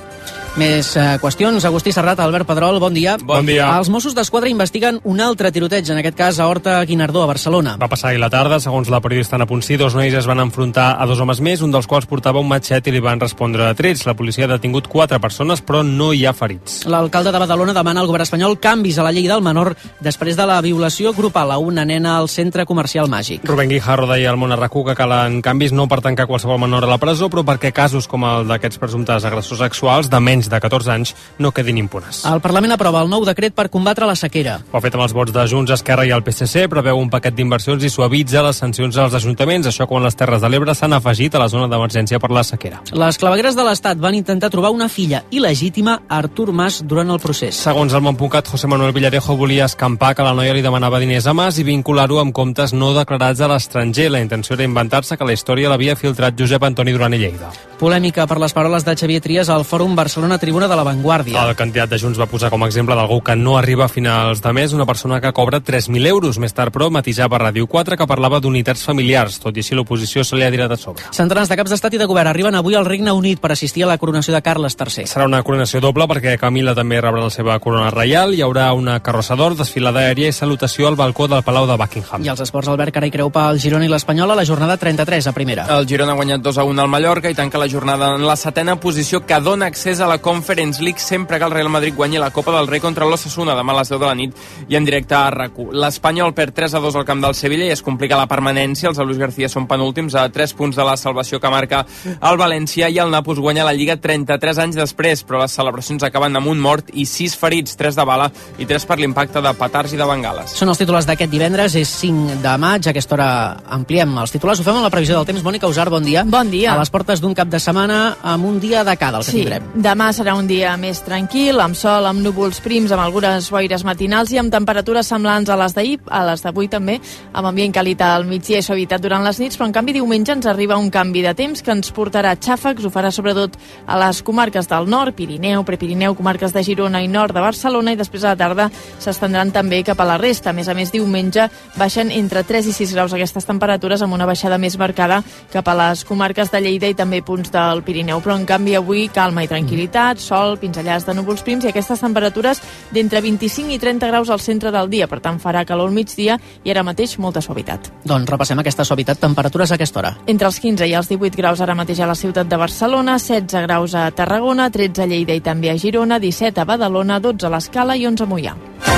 Més qüestions. Agustí Serrat, Albert Pedrol, bon dia. Bon dia. Els Mossos d'Esquadra investiguen un altre tiroteig, en aquest cas a Horta Guinardó, a Barcelona. Va passar ahir la tarda. Segons la periodista Anna Ponsí, 2 nois es van enfrontar a 2 homes més, un dels quals portava un matxet i li van respondre a trets. La policia ha detingut 4 persones, però no hi ha ferits. L'alcalde de Badalona demana al govern espanyol canvis a la llei del menor després de la violació grupal a una nena al centre comercial Màgic. Rubén Guijarro deia al Món Arracú que calen canvis no per tancar qualsevol menor a la presó, però perquè casos com el d'aquests presumptes agressors sexuals de menys de 14 anys no quedin impunes. El Parlament aprova el nou decret per combatre la sequera. Ho ha fet amb els vots de Junts, Esquerra i el PSC, preveu un paquet d'inversions i suavitza les sancions als ajuntaments, això quan les Terres de l'Ebre s'han afegit a la zona d'emergència per la sequera. Les clavegueres de l'Estat van intentar trobar una filla il·legítima a Artur Mas durant el procés. Segons el Montpucat, José Manuel Villarejo volia escampar que la noia li demanava diners a Mas i vincular-ho amb comptes no declarats a l'estranger. La intenció era inventar-se que la història l'havia filtrat Josep Antoni Duran i Lleida. Polèmica per les paraules de Xavier Trias al Fòrum Barcelona Tribuna de la Vanguardia. El candidat de Junts va posar com a exemple d'algú que no arriba a finals de mes, una persona que cobra 3.000 euros. Més tard, però, matisava a Ràdio 4 que parlava d'unitats familiars. Tot i així, l'oposició se li ha tirat a sobre. Centenars de caps d'estat i de govern arriben avui al Regne Unit per assistir a la coronació de Carles III. Serà una coronació doble perquè Camila també rebrà la seva corona reial. Hi haurà una carrossa d'or, desfilada aèria i salutació al balcó del Palau de Buckingham. I els esports, Albert, Carai Creu pel Girona i l'Espanyol a la jornada 33 a primera. El Girona ha guanyat 2-1 al Mallorca i tanca la jornada en la 7ª posició que dona accés a la Conference League sempre que el Real Madrid guanyi la Copa del Rei contra l'Osasuna demà a les 10 de la nit i en directe a RAC1. L'Espanyol perd 3-2 al camp del Sevilla i es complica la permanència. Els de Luis García són penúltims a 3 punts de la salvació que marca el València i el Nàpols guanya la Lliga 33 anys després, però les celebracions acaben amb un mort i 6 ferits, 3 de bala i 3 per l'impacte de petards i de bengales. Són els titulars d'aquest divendres, és 5 de maig. A aquesta hora ampliem els titulars. Ho fem amb la previsió del temps. Mònica Usar, bon dia. Bon dia. A les portes d'un cap de setmana amb un dia de cada, el que tindrem. Demà serà un dia més tranquil, amb sol, amb núvols prims, amb algunes boires matinals i amb temperatures semblants a les d'ahir, a les d'avui també, amb ambient càlid al migdia i suavitat durant les nits, però en canvi diumenge ens arriba un canvi de temps que ens portarà xàfecs, ho farà sobretot a les comarques del nord, Pirineu, Prepirineu, comarques de Girona i nord de Barcelona, i després a la tarda s'estendran també cap a la resta. A més, diumenge baixen entre 3 i 6 graus aquestes temperatures, amb una baixada més marcada cap a les comarques de Lleida i també punts del Pirineu. Però en canvi avui calma i tranquil·litat, sol, pinzellades de núvols prims i aquestes temperatures d'entre 25 i 30 graus al centre del dia, per tant farà calor al migdia i ara mateix molta suavitat. Doncs repassem aquesta suavitat, temperatures a aquesta hora. Entre els 15 i els 18 graus ara mateix a la ciutat de Barcelona, 16 graus a Tarragona, 13 a Lleida i també a Girona, 17 a Badalona, 12 a l'Escala i 11 a Moià.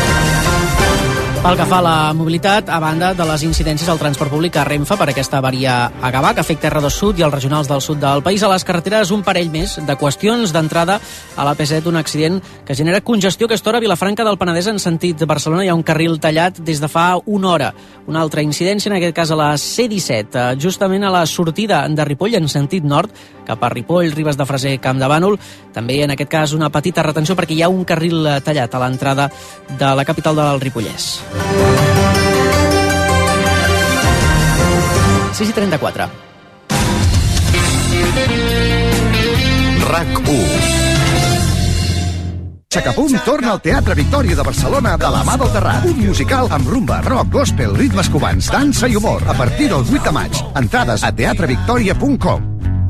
Pel que fa a la mobilitat, a banda de les incidències al transport públic a Renfe per aquesta avaria a Gavà, que afecta R2 Sud i els regionals del sud del país, a les carreteres un parell més de qüestions. D'entrada a la P7, un accident que genera congestió a aquesta hora a Vilafranca del Penedès en sentit de Barcelona. Hi ha un carril tallat des de fa una hora. Una altra incidència, en aquest cas a la C-17, justament a la sortida de Ripoll en sentit nord, cap a Ripoll, Ribes de Freser, Camp de Bànol. També en aquest cas una petita retenció perquè hi ha un carril tallat a l'entrada de la capital del Ripollès. 6:34. RAC1. Sacapum torna al Teatre Victòria de Barcelona de la mà del Terrat. Un musical amb rumba, rock, gospel, ritmes cubans, dansa i humor. A partir del 8 de maig. Entrades a teatrevictoria.com.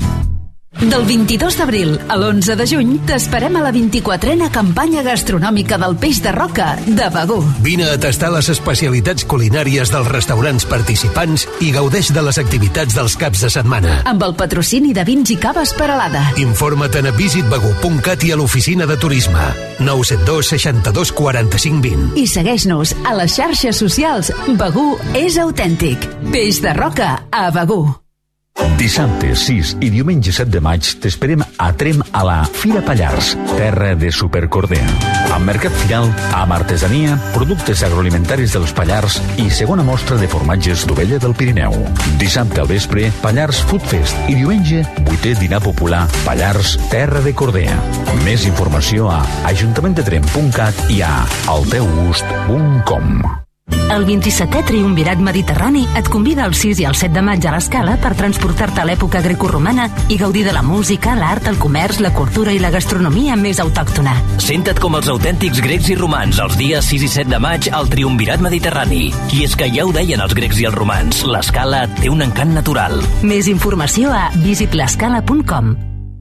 Del 22 d'abril a l'11 de juny t'esperem a la 24a campanya gastronòmica del peix de roca de Begur. Vine a tastar les especialitats culinàries dels restaurants participants i gaudeix de les activitats dels caps de setmana. Amb el patrocini de Vins i Caves Peralada. Informa't a visitbegur.cat i a l'oficina de turisme. 972 62 45 20. I segueix-nos a les xarxes socials. Begur és autèntic. Peix de roca a Begur. Dissabte 6 i diumenge 7 de maig t'esperem a Trem a la Fira Pallars, terra de Supercordea. Amb mercat firal, amb artesania, productes agroalimentaris dels Pallars i segona mostra de formatges d'ovella del Pirineu. Dissabte al vespre, Pallars Food Fest i diumenge, 8è dinar popular Pallars, terra de Cordea. Més informació a ajuntamentdetrem.cat i a alteugust.com. El 27è Triumvirat Mediterrani et convida el 6 i el 7 de maig a l'Escala per transportar-te a l'època grecorromana i gaudir de la música, l'art, el comerç, la cultura i la gastronomia més autòctona. Senta't com els autèntics grecs i romans els dies 6 i 7 de maig al Triumvirat Mediterrani. I és que ja ho deien els grecs i els romans, l'Escala té un encant natural. Més informació a visitlescala.com.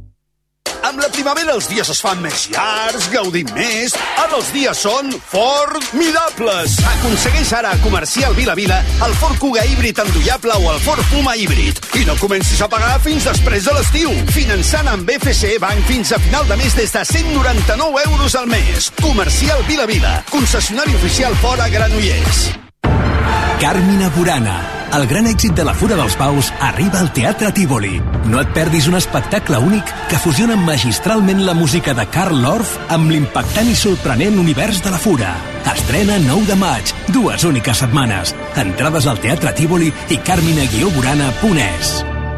Amb la primavera els dies es fan més llargs, gaudim més, ara els dies són formidables. Aconsegueix ara a Comercial Vila el Ford Kuga híbrid endollable o el Ford Puma híbrid. I no comencis a pagar fins després de l'estiu. Finançant amb BFC Bank fins a final de mes des de 199 euros al mes. Comercial Vila, concessionari oficial fora Granollers. Carmina Burana, el gran èxit de la Fura dels Paus, arriba al Teatre Tívoli. No et perdis un espectacle únic que fusiona magistralment la música de Karl Orff amb l'impactant i sorprenent univers de la Fura. Estrena 9 de maig, 2 úniques setmanes. Entrades al Teatre Tívoli i carmina-burana.es.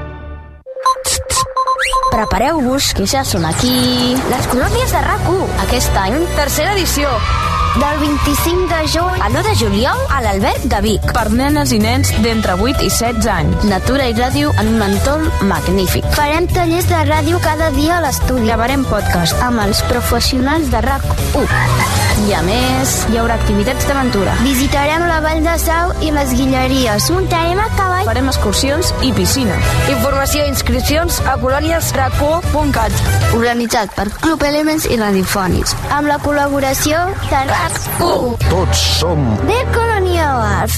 Prepareu-vos, que ja són aquí les colònies de RAC1. Aquest any, tercera edició. Del 25 de juny al 9 de juliol a l'Alberg de Vic. Per nenes i nens d'entre 8 i 16 anys. Natura i ràdio en un entorn magnífic. Farem tallers de ràdio cada dia a l'estudi. Gravarem podcast amb els professionals de RAC1. I a més, hi haurà activitats d'aventura. Visitarem la Vall de Sau i les Guilleries. Muntarem a cavall. Farem excursions i piscina. Informació i inscripcions a colòniesrac1.cat. Organitzat per Club Elements i Radiofònics. Amb la col·laboració de RAC1. Tots som de Colonials.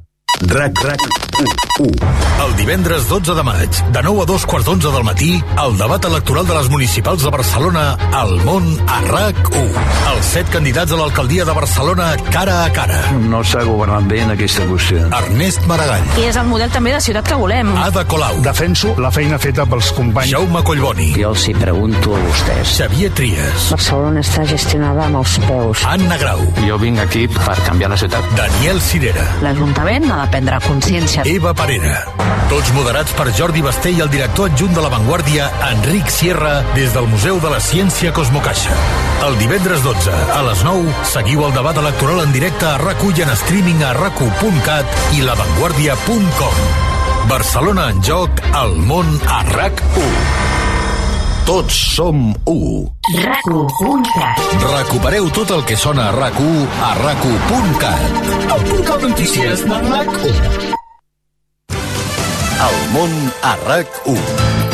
RAC1. El divendres 12 de maig, de 9 a 2:15 del matí, el debat electoral de les municipals de Barcelona al món a RAC1. Els 7 candidats a l'alcaldia de Barcelona cara a cara. No s'ha governat bé en aquesta qüestió. Ernest Maragall. I és el model també de ciutat que volem. Ada Colau. Defenso la feina feta pels companys. Jaume Collboni. Jo els hi pregunto a vostès. Xavier Trias. Barcelona està gestionada amb els peus. Anna Grau. Jo vinc aquí per canviar la ciutat. Daniel Cirera. L'Ajuntament ha de prendre consciència. Eva Parera. Tots moderats per Jordi Basté i el director adjunt de La Vanguardia, Enric Sierra, des del Museu de la Ciència Cosmocaixa. El divendres 12, a les 9, seguiu el debat electoral en directe a RAC1 i en streaming a rac1.cat i lavanguardia.com. Barcelona en joc, el món a RAC1. Tots som u. RAC1.cat. Recupereu tot el que sona a RAC1 a rac1.cat. El portal de notícies de RAC1. El món a RAC1.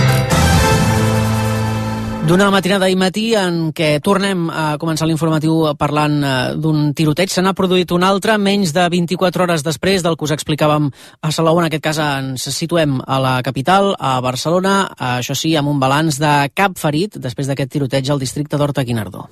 D'una matinada i matí en què tornem a començar l'informatiu parlant d'un tiroteig. Se n'ha produït un altre menys de 24 hores després del que us explicàvem a Salou. En aquest cas ens situem a la capital, a Barcelona, això sí, amb un balanç de cap ferit després d'aquest tiroteig al districte d'Horta-Guinardó.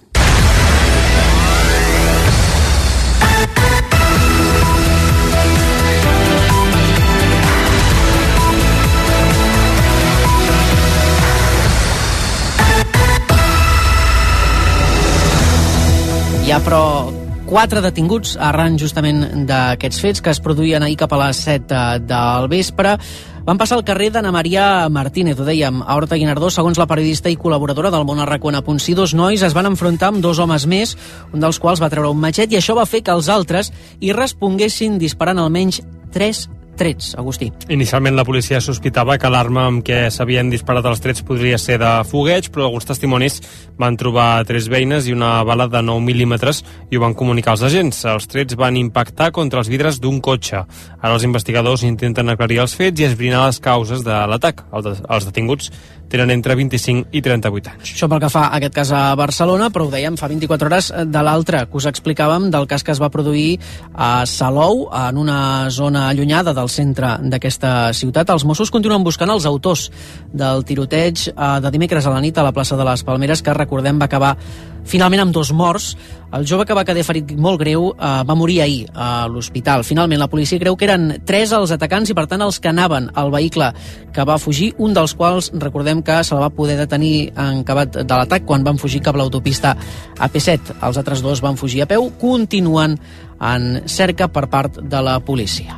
Hi ha, però, 4 detinguts arran justament d'aquests fets que es produïen ahir cap a les 7 del vespre. Van passar al carrer d'Anna Maria Martínez, ho dèiem, a Horta-Guinardó. Segons la periodista i col·laboradora del Món a RAC1.si, 2 nois es van enfrontar amb 2 homes més, un dels quals va treure un matxet, i això va fer que els altres hi responguessin disparant almenys 3 trets, Agustí. Inicialment la policia sospitava que l'arma amb què s'havien disparat els trets podria ser de fogueig, però alguns testimonis van trobar 3 beines i una bala de 9 mil·límetres i ho van comunicar als agents. Els trets van impactar contra els vidres d'un cotxe. Ara els investigadors intenten aclarir els fets i esbrinar les causes de l'atac. Els detinguts tenen entre 25 i 38 anys. Això pel que fa a aquest cas a Barcelona, però ho dèiem fa 24 hores de l'altre, que us explicàvem del cas que es va produir a Salou, en una zona allunyada del centre d'aquesta ciutat. Els Mossos continuen buscant els autors del tiroteig de dimecres a la nit a la plaça de les Palmeres, que recordem va acabar finalment amb 2 morts. El jove que va quedar ferit molt greu va morir ahir a l'hospital. Finalment la policia creu que eren 3 els atacants i per tant els que anaven al vehicle que va fugir, un dels quals recordem que se'l va poder detenir en acabat de l'atac quan van fugir cap a l'autopista AP7. Els altres 2 van fugir a peu, continuen en cerca per part de la policia.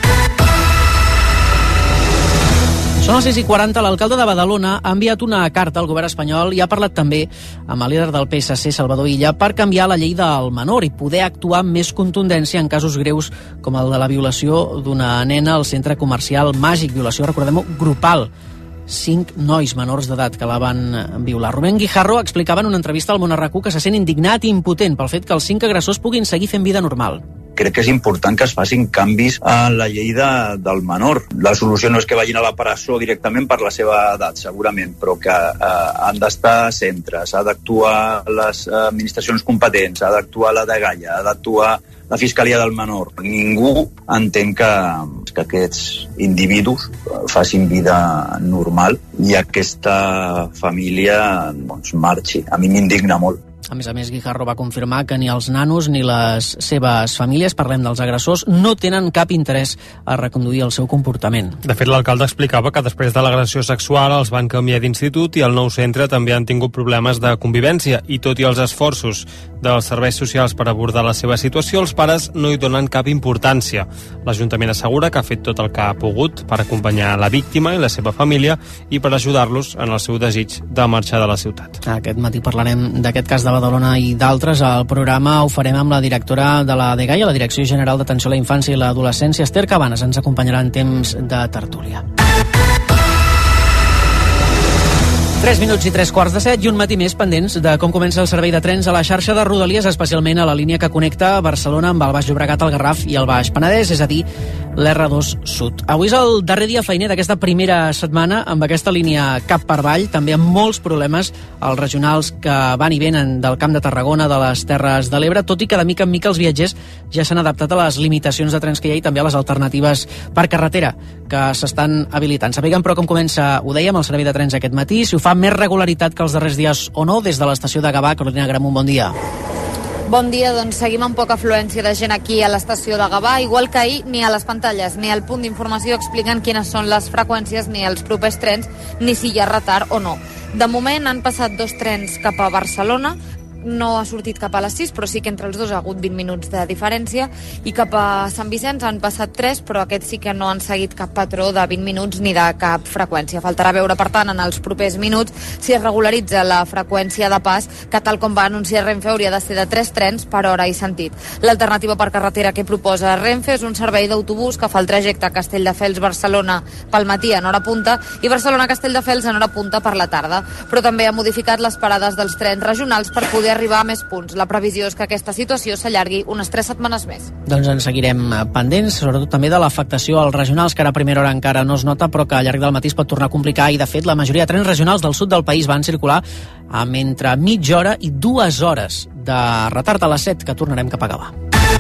Són les 6:40, l'alcalde de Badalona ha enviat una carta al govern espanyol i ha parlat també amb el líder del PSC, Salvador Illa, per canviar la llei del menor i poder actuar amb més contundència en casos greus com el de la violació d'una nena al centre comercial Màgic. Violació, recordem-ho, grupal. 5 nois menors d'edat que la van violar. Rubén Guijarro explicava en una entrevista al Món RQ que se sent indignat i impotent pel fet que els 5 agressors puguin seguir fent vida normal. Crec que és important que es facin canvis a la llei del menor. La solució no és que vagin a la presó directament per la seva edat, segurament, però que han d'estar a centres, ha d'actuar les administracions competents, ha d'actuar la dgaia, ha d'actuar la Fiscalia del Menor. Ningú entén que aquests individus facin vida normal i aquesta família marxi. A mi m'indigna molt. A més, Guijarro va confirmar que ni els nanos ni les seves famílies, parlem dels agressors, no tenen cap interès a reconduir el seu comportament. De fet, l'alcalde explicava que després de l'agressió sexual els van canviar d'institut i al nou centre també han tingut problemes de convivència i tot i els esforços dels serveis socials per abordar la seva situació, els pares no hi donen cap importància. L'Ajuntament assegura que ha fet tot el que ha pogut per acompanyar la víctima i la seva família i per ajudar-los en el seu desig de marxar de la ciutat. Aquest matí parlarem d'aquest cas de Badalona i d'altres. Al programa ho farem amb la directora de la dgaia, la Direcció General d'Atenció a la Infància i l'Adolescència, Esther Cabanes. Ens acompanyarà en temps de tertúlia. 3 minuts i 3:15 i un matí més pendents de com comença el servei de trens a la xarxa de Rodalies, especialment a la línia que connecta Barcelona amb el Baix Llobregat, el Garraf i el Baix Penedès, és a dir, l'R2 Sud. Avui és el darrer dia feiner d'aquesta primera setmana amb aquesta línia cap per avall, també amb molts problemes als regionals que van i venen del Camp de Tarragona, de les Terres de l'Ebre, tot i que de mica en mica els viatgers ja s'han adaptat a les limitacions de trens que hi ha i també a les alternatives per carretera que s'estan habilitant. Sapiguem, però, com comença, ho dèiem, el servei de trens aquest matí, si ho fa més regularitat que els darrers dies o no, des de l'estació de Gavà. Carolina Gramunt, bon dia. Bon dia, doncs seguim amb poca afluència de gent aquí a l'estació de Gavà, igual que ahir ni a les pantalles ni al punt d'informació expliquen quines són les freqüències ni els propers trens, ni si hi ha retard o no. De moment han passat 2 trens cap a Barcelona, no ha sortit cap a les 6, però sí que entre els dos ha hagut 20 minuts de diferència, i cap a Sant Vicenç han passat 3, però aquests sí que no han seguit cap patró de 20 minuts ni de cap freqüència. Faltarà veure, per tant, en els propers minuts si es regularitza la freqüència de pas, que tal com va anunciar Renfe hauria de ser de 3 trens per hora i sentit. L'alternativa per carretera que proposa Renfe és un servei d'autobús que fa el trajecte Castelldefels-Barcelona pel matí en hora punta i Barcelona-Castelldefels en hora punta per la tarda, però també ha modificat les parades dels trens regionals per poder arribar a més punts. La previsió és que aquesta situació s'allargui unes 3 setmanes més. Doncs en seguirem pendents, sobretot també de l'afectació als regionals, que ara a primera hora encara no es nota, però que al llarg del matí es pot tornar a complicar, i de fet la majoria de trens regionals del sud del país van circular amb entre mitja hora i 2 hores de retard. A les 7 que tornarem cap a Gavà.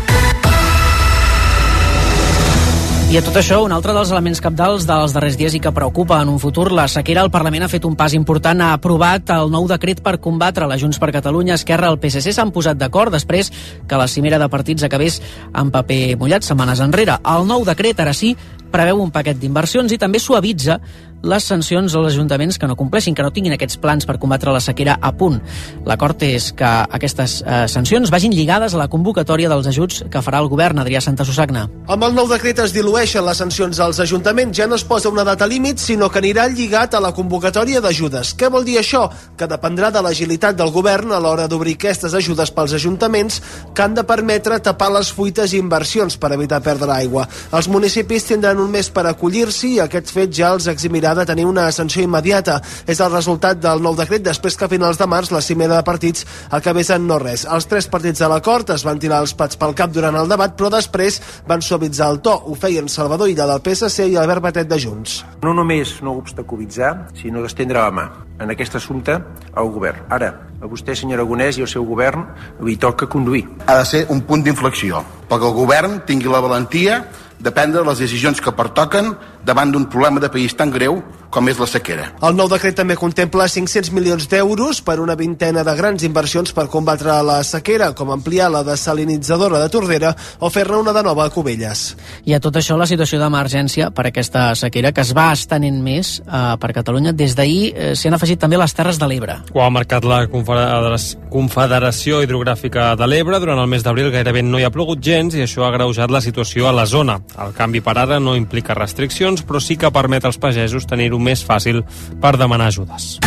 I a tot això, un altre dels elements cabdals dels darrers dies i que preocupa en un futur, la sequera. El Parlament ha fet un pas important, ha aprovat el nou decret per combatre la Junts per Catalunya, Esquerra, el PSC s'han posat d'acord després que la cimera de partits acabés en paper mullat setmanes enrere. El nou decret, ara sí, preveu un paquet d'inversions i també suavitza les sancions als ajuntaments que no compleixin, que no tinguin aquests plans per combatre la sequera a punt. L'acord és que aquestes sancions vagin lligades a la convocatòria dels ajuts que farà el govern. Adrià Santasusagna. Amb el nou decret es dilueixen les sancions als ajuntaments. Ja no es posa una data límit, sinó que anirà lligat a la convocatòria d'ajudes. Què vol dir això? Que dependrà de l'agilitat del govern a l'hora d'obrir aquestes ajudes pels ajuntaments, que han de permetre tapar les fuites i inversions per evitar perdre aigua. Els municipis tindran un mes per acollir-s'hi i aquest fet ja els eximirà de tenir una sanció immediata. És el resultat del nou decret després que a finals de març la cimera de partits acabés en no res. Els 3 partits de l'acord es van tirar els pats pel cap durant el debat, però després van suavitzar el to. Ho feien Salvador Illa del PSC i Albert Batet de Junts. No només no obstaculitzar, sinó d'estendre la mà en aquest assumpte al govern. Ara, a vostè, senyor Aragonès, i al seu govern li toca conduir. Ha de ser un punt d'inflexió, perquè el govern tingui la valentia de prendre les decisions que pertoquen davant d'un problema de país tan greu com és la sequera. El nou decret també contempla 500 milions d'euros per una vintena de grans inversions per combatre la sequera, com ampliar la desalinitzadora de Tordera o fer-ne una de nova a Cubelles. I a tot això, la situació d'emergència per aquesta sequera, que es va estenent més per Catalunya. Des d'ahir s'hi han afegit també les Terres de l'Ebre. Ho ha marcat la Confederació Hidrogràfica de l'Ebre. Durant el mes d'abril gairebé no hi ha plogut gens i això ha agreujat la situació a la zona. El canvi per ara no implica restriccions, però sí que permet als pagesos tenir-ho més fàcil per demanar ajudes.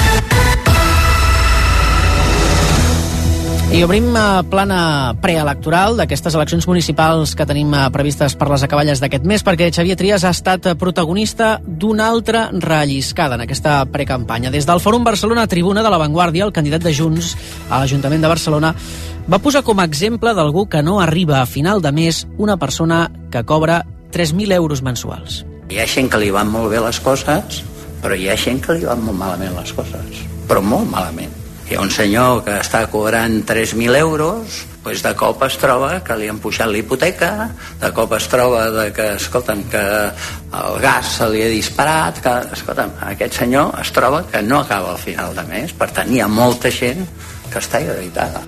I obrim plana preelectoral d'aquestes eleccions municipals que tenim previstes per les acaballes d'aquest mes, perquè Xavier Trias ha estat protagonista d'una altra relliscada en aquesta precampanya. Des del Fòrum Barcelona Tribuna de La Vanguardia, el candidat de Junts a l'Ajuntament de Barcelona va posar com a exemple d'algú que no arriba a final de mes una persona que cobra 3.000 euros mensuals. Hi ha gent que li van molt bé les coses, però hi ha gent que li van molt malament les coses, però molt malament. Hi ha un senyor que està cobrant 3.000 euros, doncs de cop es troba que li han pujat l'hipoteca, de cop es troba que, escolta'm, que el gas se li ha disparat, que, escolta'm, aquest senyor es troba que no acaba al final de mes. Per tant, hi ha molta gent que està irritada.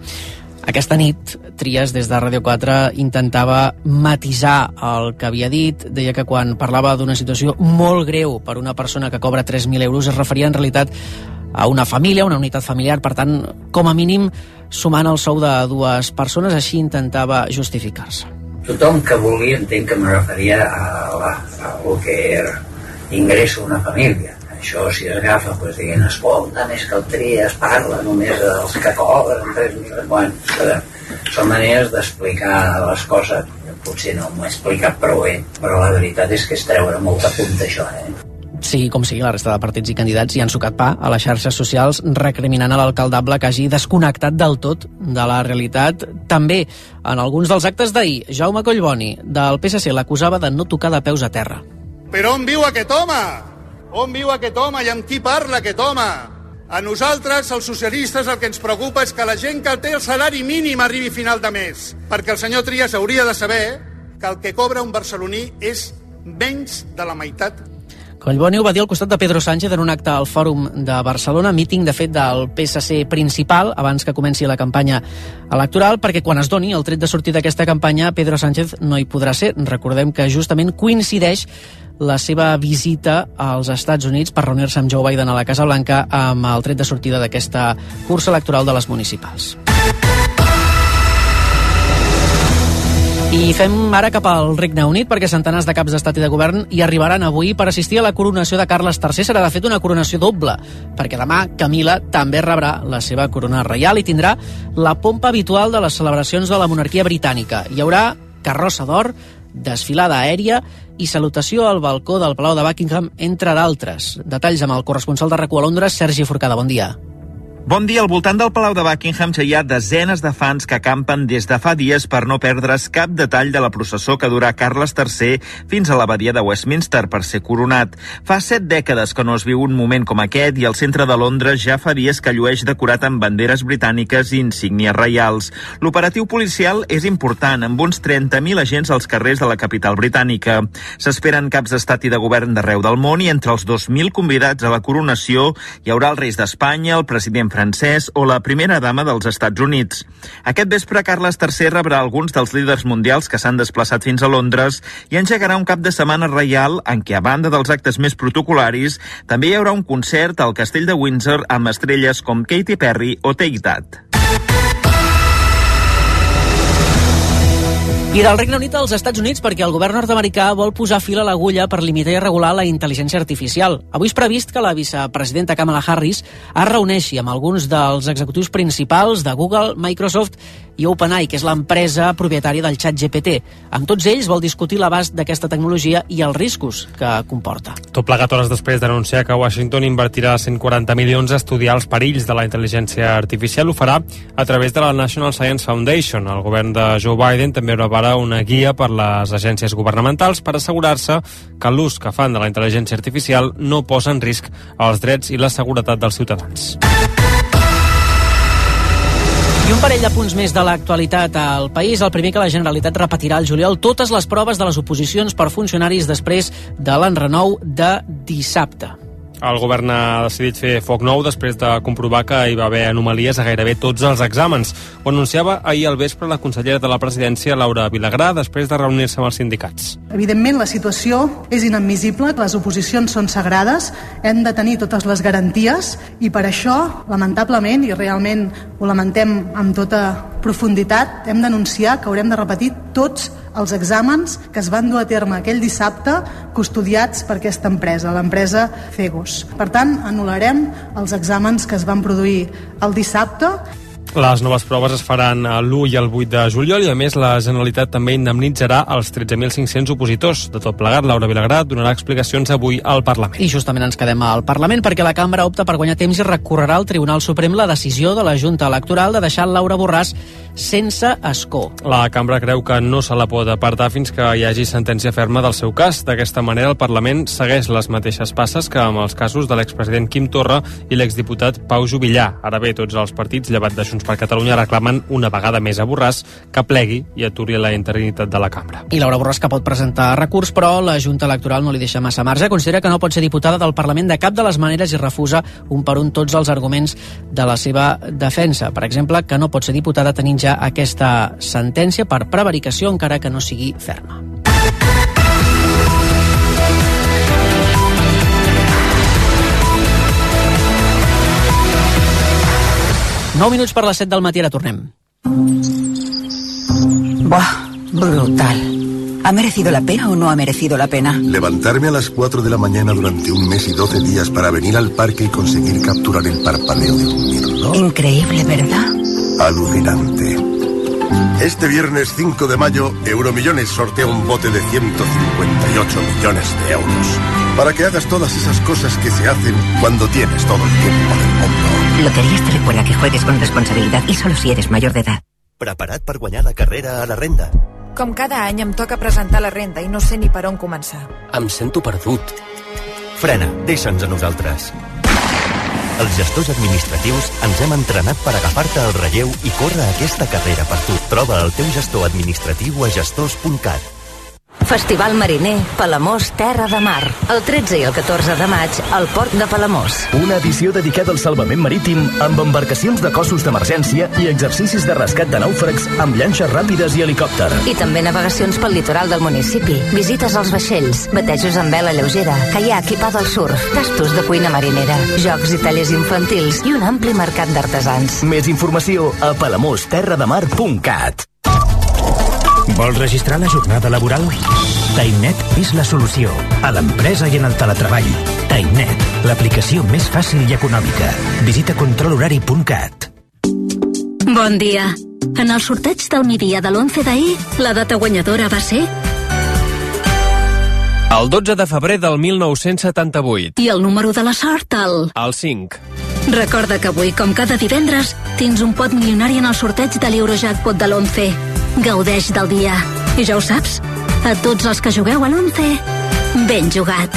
Aquesta nit, Trias, des de Ràdio 4, intentava matisar el que havia dit. Deia que quan parlava d'una situació molt greu per una persona que cobra 3.000 euros es referia en realitat a una família, una unitat familiar, per tant, com a mínim, sumant el sou de 2 persones, així intentava justificar-se. Tothom que vulgui, entenc que me referia a el que era ingresso d'una família. Això, si es agafa, doncs dient, escolta, més que el Trias parla només dels que cobren 3.000... Bueno, són maneres d'explicar les coses. Potser no m'ho he explicat prou bé, però la veritat és que és treure molta punta, això, Sigui com sigui, la resta de partits i candidats hi han sucat pa a les xarxes socials recriminant a l'alcaldable que hagi desconnectat del tot de la realitat. També, en alguns dels actes d'ahir, Jaume Collboni, del PSC, l'acusava de no tocar de peus a terra. Però on viu aquest home? On viu aquest home i amb qui parla aquest home? A nosaltres, els socialistes, el que ens preocupa és que la gent que té el salari mínim arribi a final de mes, perquè el senyor Trias hauria de saber que el que cobra un barceloní és menys de la meitat. Collboni ho va dir al costat de Pedro Sánchez en un acte al Fòrum de Barcelona, míting, de fet, del PSC principal, abans que comenci la campanya electoral, perquè quan es doni el tret de sortir d'aquesta campanya, Pedro Sánchez no hi podrà ser. Recordem que justament coincideix la seva visita als Estats Units per reunir-se amb Joe Biden a la Casa Blanca amb el tret de sortida d'aquesta cursa electoral de les municipals. I fem ara cap al Regne Unit, perquè centenars de caps d'estat i de govern hi arribaran avui per assistir a la coronació de Carles III. Serà, de fet, una coronació doble, perquè demà Camila també rebrà la seva corona reial i tindrà la pompa habitual de les celebracions de la monarquia britànica. Hi haurà carrossa d'or, desfilada aèria i salutació al balcó del Palau de Buckingham, entre d'altres. Detalls amb el corresponsal de RAC1 a Londres, Sergi Forcada. Bon dia. Bon dia. Al voltant del Palau de Buckingham ja hi ha desenes de fans que campen des de fa dies per no perdre's cap detall de la processó que durà Carles III fins a l'abadia de Westminster per ser coronat. Fa 7 dècades que no es viu un moment com aquest i el centre de Londres ja fa dies que llueix decorat amb banderes britàniques i insígnies reials. L'operatiu policial és important, amb uns 30.000 agents als carrers de la capital britànica. S'esperen caps d'estat i de govern d'arreu del món i entre els 2.000 convidats a la coronació hi haurà els reis d'Espanya, el president francès o la primera dama dels Estats Units. Aquest vespre, Carles III rebrà alguns dels líders mundials que s'han desplaçat fins a Londres i engegarà un cap de setmana reial en què, a banda dels actes més protocolaris, també hi haurà un concert al Castell de Windsor amb estrelles com Katy Perry o Take That. I del Regne Unit als Estats Units, perquè el govern nord-americà vol posar fil a l'agulla per limitar i regular la intel·ligència artificial. Avui és previst que la vicepresidenta Kamala Harris es reuneixi amb alguns dels executius principals de Google, Microsoft i OpenAI, que és l'empresa propietària del ChatGPT. Amb tots ells vol discutir l'abast d'aquesta tecnologia i els riscos que comporta. Tot plegat hores després d'anunciar que Washington invertirà 140 milions a estudiar els perills de la intel·ligència artificial. Ho farà a través de la National Science Foundation. El govern de Joe Biden també prepara una guia per les agències governamentals per assegurar-se que l'ús que fan de la intel·ligència artificial no posa en risc els drets i la seguretat dels ciutadans. I un parell de punts més de l'actualitat al país. El primer, que la Generalitat repetirà al juliol totes les proves de les oposicions per funcionaris després de l'enrenou de dissabte. El govern ha decidit fer foc nou després de comprovar que hi va haver anomalies a gairebé tots els exàmens. Ho anunciava ahir al vespre la consellera de la Presidència, Laura Vilagrà, després de reunir-se amb els sindicats. Evidentment, la situació és inadmissible, les oposicions són sagrades, hem de tenir totes les garanties i per això, lamentablement, i realment ho lamentem amb tota profunditat, hem d'anunciar que haurem de repetir tots els exàmens que es van dur a terme aquell dissabte custodiats per aquesta empresa, l'empresa Cegos. Per tant, anul·larem els exàmens que es van produir el dissabte. Les noves proves es faran l'1 i el 8 de juliol i, a més, la Generalitat també indemnitzarà els 13.500 opositors. De tot plegat, Laura Vilagrà donarà explicacions avui al Parlament. I justament ens quedem al Parlament perquè la Cambra opta per guanyar temps i recorrerà al Tribunal Suprem la decisió de la Junta Electoral de deixar Laura Borràs sense escó. La Cambra creu que no se la pot apartar fins que hi hagi sentència ferma del seu cas. D'aquesta manera, el Parlament segueix les mateixes passes que amb els casos de l'expresident Quim Torra i l'exdiputat Pau Juvillà. Ara bé, tots els partits, llevat de Junts per Catalunya, reclamen una vegada més a Borràs que plegui i aturi la interinitat de la Cambra. I Laura Borràs, que pot presentar recurs, però la Junta Electoral no li deixa massa marge. Considera que no pot ser diputada del Parlament de cap de les maneres i refusa un per un tots els arguments de la seva defensa. Per exemple, que no pot ser diputada tenint ja aquesta sentència per prevaricació, encara que no sigui ferma. Nou minuts per les 7 del matí, ara tornem. Buah, brutal. ¿Ha merecido la pena o no ha merecido la pena? Levantarme a las 4 de la mañana durante un mes y 12 días para venir al parque y conseguir capturar el parpadeo de un mirlo. Increíble, ¿verdad? Alucinante. Este viernes 5 de mayo, Euromillones sortea un bote de 158 millones de euros. Para que hagas todas esas cosas que se hacen cuando tienes todo el tiempo del mundo. Loterías te recuerda que juegues con responsabilidad y solo si eres mayor de edad. Preparat per guanyar la carrera a la renda? Com cada any em toca presentar la renda i no sé ni per on començar. Em sento perdut. Frena, deixa'ns a nosaltres. Els gestors administratius ens hem entrenat per agafar-te el relleu i córrer aquesta carrera per tu. Troba el teu gestor administratiu a gestors.cat. Festival Mariner, Palamós, Terra de Mar. El 13 i el 14 de maig, al port de Palamós. Una edició dedicada al salvament marítim amb embarcacions de cossos d'emergència i exercicis de rescat de nàufrags amb llanxes ràpides i helicòpter. I també navegacions pel litoral del municipi, visites als vaixells, batejos amb vela lleugera, caiac i pa del surf, tastos de cuina marinera, jocs i tallers infantils i un ampli mercat d'artesans. Més informació a palamosterrademar.cat. Vols registrar la jornada laboral? TimeNet és la solució a l'empresa i en el teletreball. TimeNet, l'aplicació més fàcil i econòmica. Visita controlhorari.cat. Bon dia. En el sorteig del migdia de l'11 d'ahir, la data guanyadora va ser... El 12 de febrer del 1978. I el número de la sort, el 5. Recorda que avui, com cada divendres, tens un pot milionari en el sorteig de l'Eurojackpot de l'11. Gaudeix del dia. I ja ho saps, a tots els que jugueu a l'11, ben jugat.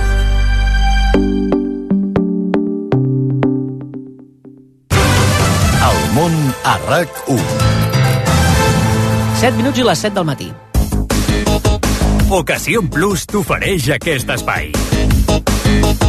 El món a RAC1. 7 minuts i les 7 del matí. Ocasión Plus t'ofereix aquest espai.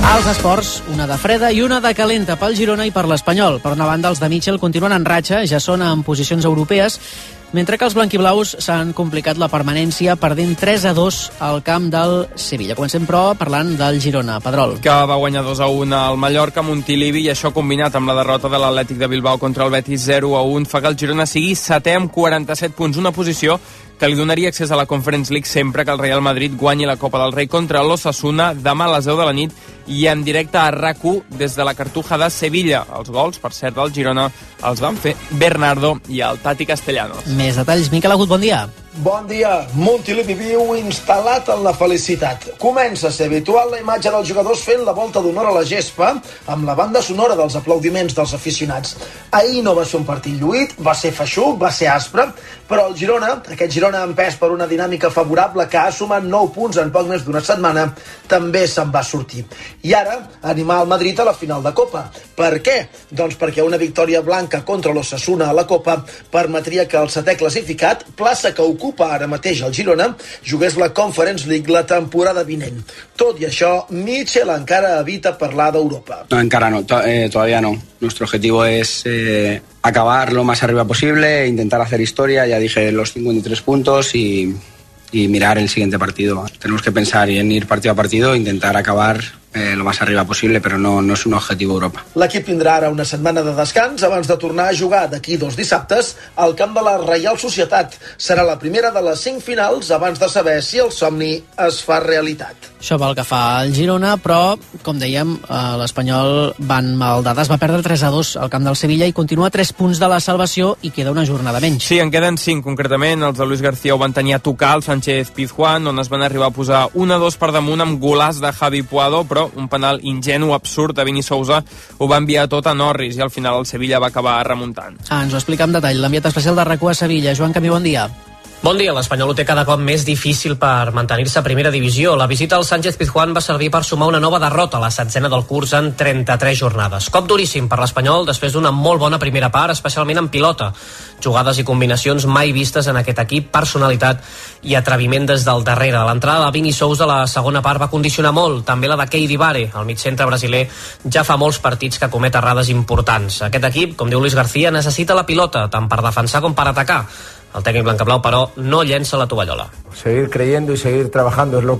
Als esports, una de freda i una de calenta pel Girona i per l'Espanyol. Per una banda, els de Mitchell continuen en ratxa, ja són en posicions europees, mentre que els blanquiblaus s'han complicat la permanència perdent 3-2 al camp del Sevilla. Comencem, però, parlant del Girona. Pedrol. Que va guanyar 2-1 al Mallorca, Montilivi, i això combinat amb la derrota de l'Atlètic de Bilbao contra el Betis 0-1 fa que el Girona sigui setè amb 47 punts, una posició que li donaria accés a la Conference League sempre que el Real Madrid guanyi la Copa del Rei contra l'Osasuna demà a les 10 de la nit i en directe a RAC1 des de la Cartuja de Sevilla. Els gols, per cert, del Girona els van fer Bernardo i el Tati Castellanos. Més detalls. Miquel Agut, bon dia. Bon dia. Montilivi viu instal·lat en la felicitat. Comença a ser habitual la imatge dels jugadors fent la volta d'honor a la gespa amb la banda sonora dels aplaudiments dels aficionats. Ahir no va ser un partit lluït, va ser feixuc, va ser aspre, però el Girona, aquest Girona empès per una dinàmica favorable que ha sumat 9 punts en poc més d'una setmana, també se'n va sortir. I ara, animar el Madrid a la final de Copa. Per què? Doncs perquè una victòria blanca contra l'Osasuna a la Copa permetria que el setè classificat, plaça que ocupa ara mateix el Girona, jugués la Conference League la temporada vinent. Tot i això, Mitchell encara evita parlar d'Europa. No, encara no, todavía no. Nuestro objetivo es acabar lo más arriba posible, intentar hacer historia, ya dije los 53 puntos y mirar el siguiente partido. Tenemos que pensar en ir partido a partido, intentar acabar lo más arriba posible, però no és un objectiu Europa. L'equip tindrà ara una setmana de descans abans de tornar a jugar d'aquí 2 dissabtes al camp de la Reial Societat. Serà la primera de les 5 finals abans de saber si el somni es fa realitat. Això pel que fa al Girona, però, com dèiem, l'Espanyol van maldades. Va perdre 3-2 al camp del Sevilla i continua a 3 punts de la salvació i queda una jornada menys. Sí, en queden 5, concretament. Els de Luis García ho van tenir a tocar el Sánchez Pizjuán, on es van arribar a posar 1-2 per damunt amb golàs de Javi Puado, però un penal ingenu, absurd de Vini Sousa ho va enviar tot a Norris i al final el Sevilla va acabar remuntant. Ens ho explica en detall l'enviat especial de RAC1 a Sevilla. Joan Camí, bon dia. Bon dia, l'Espanyol ho té cada cop més difícil per mantenir-se a primera divisió. La visita al Sánchez Pizjuán va servir per sumar una nova derrota, la 7ª del curs en 33 jornades. Cop duríssim per l'Espanyol després d'una molt bona primera part, especialment en pilota. Jugades i combinacions mai vistes en aquest equip, personalitat i atreviment des del darrere. L'entrada de Vini Sousa a la segona part va condicionar molt, també la de Keidi Bare, el migcentre brasiler ja fa molts partits que comet errades importants. Aquest equip, com diu Luis García, necessita la pilota, tant per defensar com per atacar. El tècnic blancablau, però, no llença la tovallola. Seguir creyendo y seguir trabajando es lo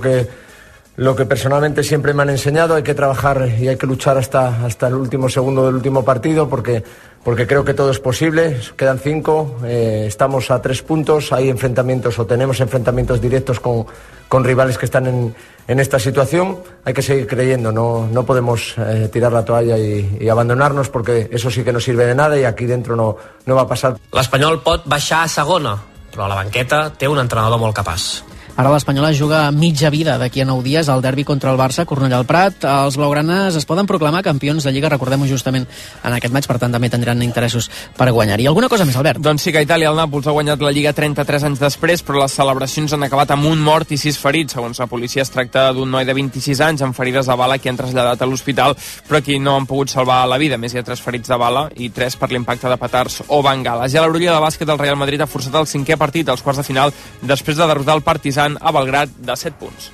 que personalmente siempre me han enseñado. Hay que trabajar y hay que luchar hasta el último segundo del último partido porque creo que todo es posible. Quedan 5, estamos a 3 puntos, hay enfrentamientos o tenemos enfrentamientos directos con rivales que están en esta situación. Hay que seguir creyendo, no podemos tirar la toalla y abandonarnos porque eso sí que no sirve de nada y aquí dentro no va a pasar. L'Espanyol pot baixar a segona, però a la banqueta té un entrenador molt capaç. Ara l'Espanyol juga mitja vida d'aquí a 9 dies al derbi contra el Barça, Cornellà al Prat. Els blaugranes es poden proclamar campions de Lliga, recordem-ho justament en aquest maig, per tant també tindran interessos per guanyar. I alguna cosa més, Albert? Doncs sí que a Itàlia el Nàpols ha guanyat la Lliga 33 anys després, però les celebracions han acabat amb un mort i 6 ferits. Segons la policia es tracta d'un noi de 26 anys amb ferides de bala que han traslladat a l'hospital, però aquí no han pogut salvar la vida. Més hi ha 3 ferits de bala i 3 per l'impacte de petards o bengales. I a l'Eurolliga de bàsquet el Real Madrid ha forçat el 5è partit als quarts de final després de derrotar el Partizan a Belgrad de 7 punts.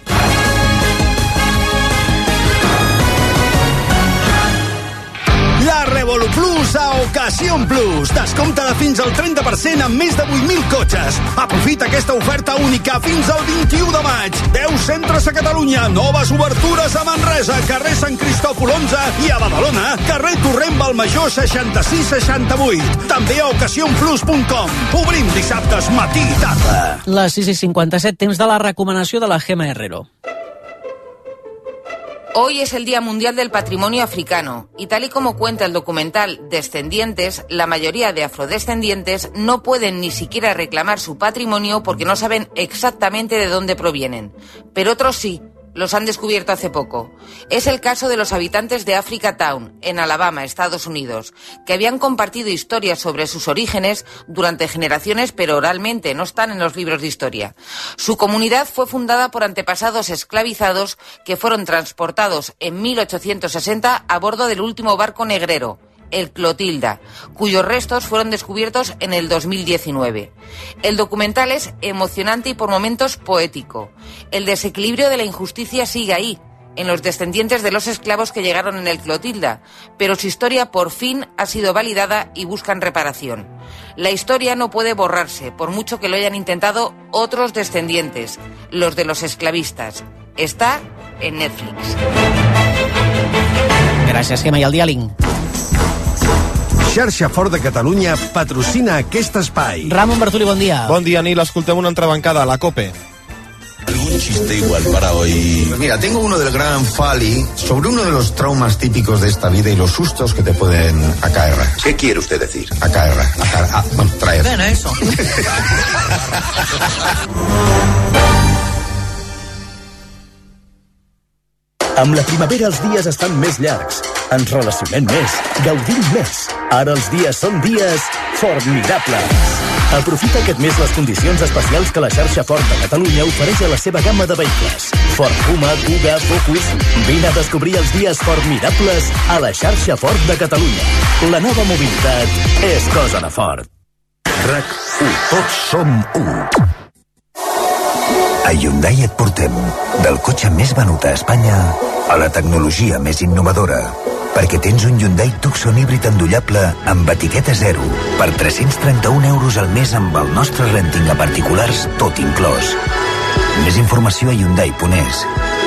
La Revolut Plus a Ocasión Plus. Descompte de fins al 30% amb més de 8.000 cotxes. Aprofita aquesta oferta única fins al 21 de maig. 10 centres a Catalunya, noves obertures a Manresa, carrer Sant Cristòfol 11 i a Badalona, carrer Torrent Balmajor 66-68. També a ocasionplus.com. Obrim dissabtes matí i tarda. Les 6:57, temps de la recomanació de la Gemma Herrero. Hoy es el Día Mundial del Patrimonio Africano y tal y como cuenta el documental Descendientes, la mayoría de afrodescendientes no pueden ni siquiera reclamar su patrimonio porque no saben exactamente de dónde provienen. Pero otros sí, los han descubierto hace poco. Es el caso de los habitantes de Africa Town, en Alabama, Estados Unidos, que habían compartido historias sobre sus orígenes durante generaciones, pero oralmente no están en los libros de historia. Su comunidad fue fundada por antepasados esclavizados que fueron transportados en 1860 a bordo del último barco negrero, el Clotilda, cuyos restos fueron descubiertos en el 2019. El documental es emocionante y por momentos poético. El desequilibrio de la injusticia sigue ahí, en los descendientes de los esclavos que llegaron en el Clotilda, pero su historia por fin ha sido validada y buscan reparación. La historia no puede borrarse, por mucho que lo hayan intentado otros descendientes, los de los esclavistas. Està en Netflix. Gràcies, Gemma, i el diàling. Xarxa Ford de Catalunya patrocina aquest espai. Ramon Bartoli, bon dia. Bon dia, Nil. Escoltem una entrebancada a la COPE. ¿Algún chiste igual para hoy? Pues mira, tengo uno del gran Fali sobre uno de los traumas típicos de esta vida y los sustos que te pueden acaer. ¿Qué quiere usted decir? Acaer. Bueno, traer. Bueno, eso. Amb la primavera els dies estan més llargs. Ens relacionem més, gaudim més. Ara els dies són dies formidables. Aprofita aquest mes les condicions especials que la xarxa Ford de Catalunya ofereix a la seva gamma de vehicles. Ford Puma, Kuga, Focus... Vine a descobrir els dies formidables a la xarxa Ford de Catalunya. La nova mobilitat és cosa de Ford. RAC1. Tots som u. A Hyundai et portem del cotxe més venut a Espanya a la tecnologia més innovadora, perquè tens un Hyundai Tucson híbrid endollable amb etiqueta zero per 331 euros al mes amb el nostre renting a particulars tot inclòs. Més informació a Hyundai.es.